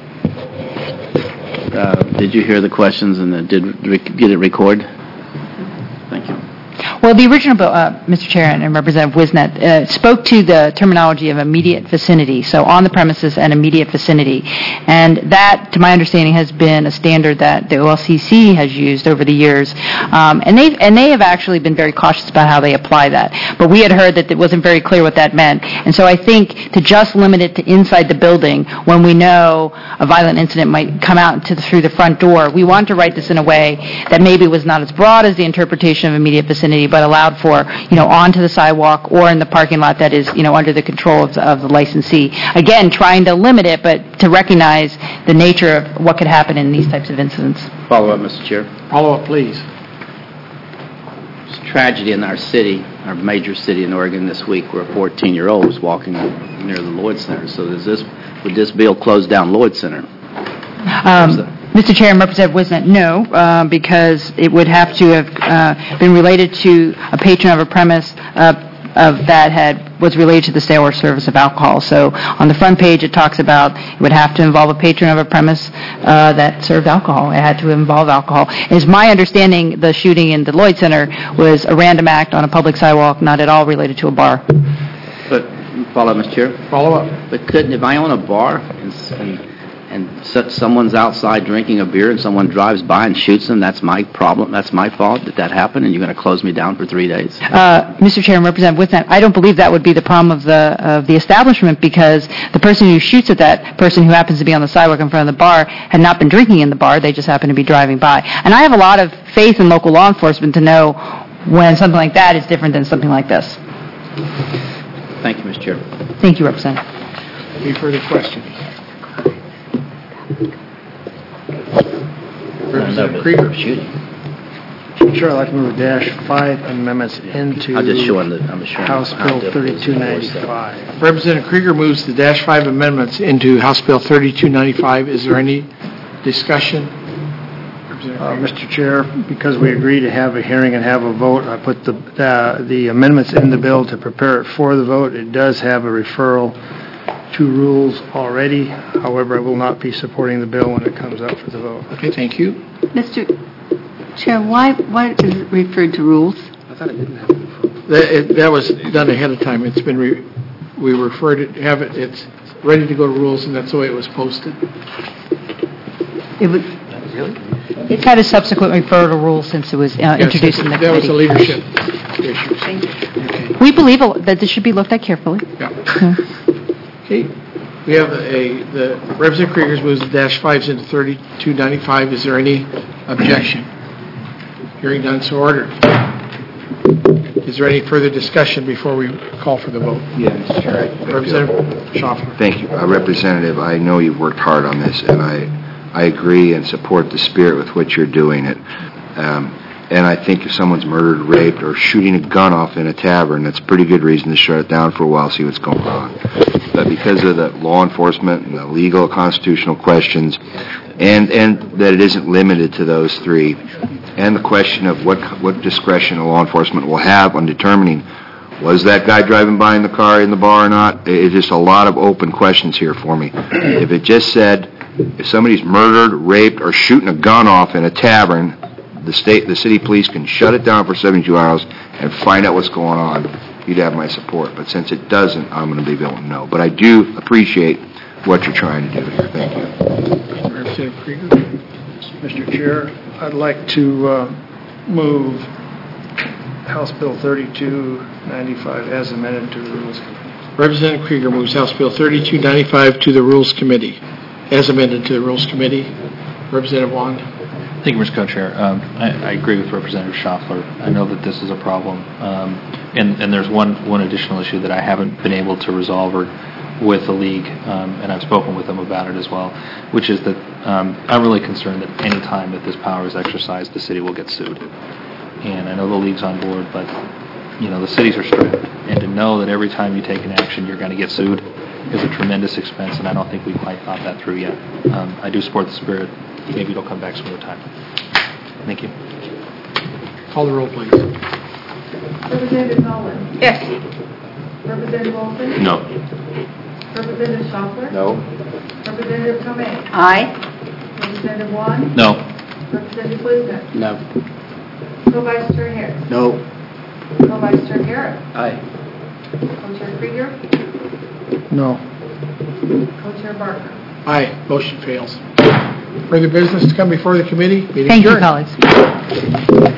Uh, did you hear the questions and uh, did rec- get it recorded? Thank you. Well, the original bill, uh, Mister Chair and Representative Wisnet, uh, spoke to the terminology of immediate vicinity, so on the premises and immediate vicinity. And that, to my understanding, has been a standard that the O L C C has used over the years. Um, and, they and they have actually been very cautious about how they apply that. But we had heard that it wasn't very clear what that meant. And so I think to just limit it to inside the building when we know a violent incident might come out to the, through the front door, we want to write this in a way that maybe was not as broad as the interpretation of immediate vicinity, but allowed for, you know, onto the sidewalk or in the parking lot that is, you know, under the control of the, of the licensee. Again, trying to limit it, but to recognize the nature of what could happen in these types of incidents. Follow up, Mister Chair. Follow up, please. It's a tragedy in our city, our major city in Oregon this week, where a fourteen-year-old was walking near the Lloyd Center. So does this, would this bill close down Lloyd Center? Um, Mister Chair and Representative Wisnet, no, uh, because it would have to have uh, been related to a patron of a premise uh, of that had was related to the sale or service of alcohol. So on the front page it talks about it would have to involve a patron of a premise uh, that served alcohol. It had to involve alcohol. It's my understanding the shooting in the Lloyd Center was a random act on a public sidewalk, not at all related to a bar. But, follow up, Mister Chair. Follow up. But couldn't, if I own a bar and, and and so, someone's outside drinking a beer and someone drives by and shoots them, that's my problem, that's my fault that that happened, and you're going to close me down for three days? Uh, Mister Chair and Representative Wisnet, I don't believe that would be the problem of the of the establishment, because the person who shoots at that person who happens to be on the sidewalk in front of the bar had not been drinking in the bar, they just happened to be driving by. And I have a lot of faith in local law enforcement to know when something like that is different than something like this. Thank you, Mister Chair. Thank you, Representative. Any further questions? Representative Krieger. Shooting. Sure, I'd like to move dash five amendments into I'm just showing the, I'm just showing House how Bill difficult it is to thirty-two enforce that. ninety-five. Representative Krieger moves the dash five amendments into House Bill thirty-two ninety-five. Is there any discussion or Representative Uh, Mister Chair, because we agreed to have a hearing and have a vote, I put the uh, the amendments in the bill to prepare it for the vote. It does have a referral to rules already. However, I will not be supporting the bill when it comes up for the vote. Okay, thank you. Mister Chair, why, why is it referred to rules? I thought it didn't have a referral. That, it, that was done ahead of time. It's been, re, we referred it, have it, it's ready to go to rules, and that's the way it was posted. It was, Really? It's had a subsequent referral to rules since it was uh, Yes, introduced in the that was committee. a leadership issue. thank you. We believe a- that this should be looked at carefully. Yeah. Okay, we have a, the Representative Krieger's moves the dash fives into thirty-two ninety-five. Is there any objection? Hearing none, so ordered. Is there any further discussion before we call for the vote? Yeah, Mister Chair. Representative Schaffler. Thank you. Uh, Representative, I know you've worked hard on this, and I, I agree and support the spirit with which you're doing it. Um, and I think if someone's murdered, raped, or shooting a gun off in a tavern, that's a pretty good reason to shut it down for a while, see what's going on. But because of the law enforcement and the legal, constitutional questions, and, and that it isn't limited to those three, and the question of what what discretion law enforcement will have on determining was that guy driving by in the car in the bar or not, it's just a lot of open questions here for me. If it just said, if somebody's murdered, raped, or shooting a gun off in a tavern, the state, the city police can shut it down for seventy-two hours and find out what's going on, you'd have my support. But since it doesn't, I'm going to be voting no. But I do appreciate what you're trying to do here. Thank you. Representative Krieger. Mister Chair, I'd like to uh, move House Bill thirty-two ninety-five as amended to the Rules Committee. Representative Krieger moves House Bill thirty-two ninety-five to the Rules Committee, as amended to the Rules Committee. Representative Wand. Thank you, Mister Co-Chair. Um, I, I agree with Representative Schaffler. I know that this is a problem, um, and, and there's one, one additional issue that I haven't been able to resolve or, with the league, um, and I've spoken with them about it as well, which is that um, I'm really concerned that any time that this power is exercised, the city will get sued. And I know the league's on board, but you know the cities are strapped, and to know that every time you take an action, you're going to get sued is a tremendous expense, and I don't think we quite thought that through yet. Um, I do support the spirit. Maybe it'll come back some other time. Thank you. Call the roll, please. Representative Nolan? Yes. Representative Olson? No. Representative Schaffler? No. Representative Tomei? Aye. Representative Wand? No. Representative Blusen? No. Co-Vice Chair Harris? No. Co-Vice Chair Garrett? Aye. Co-Chair Krieger? No. Co-Chair Barker? Aye. Motion fails. Further business to come before the committee? Meeting Thank you, adjourned. colleagues.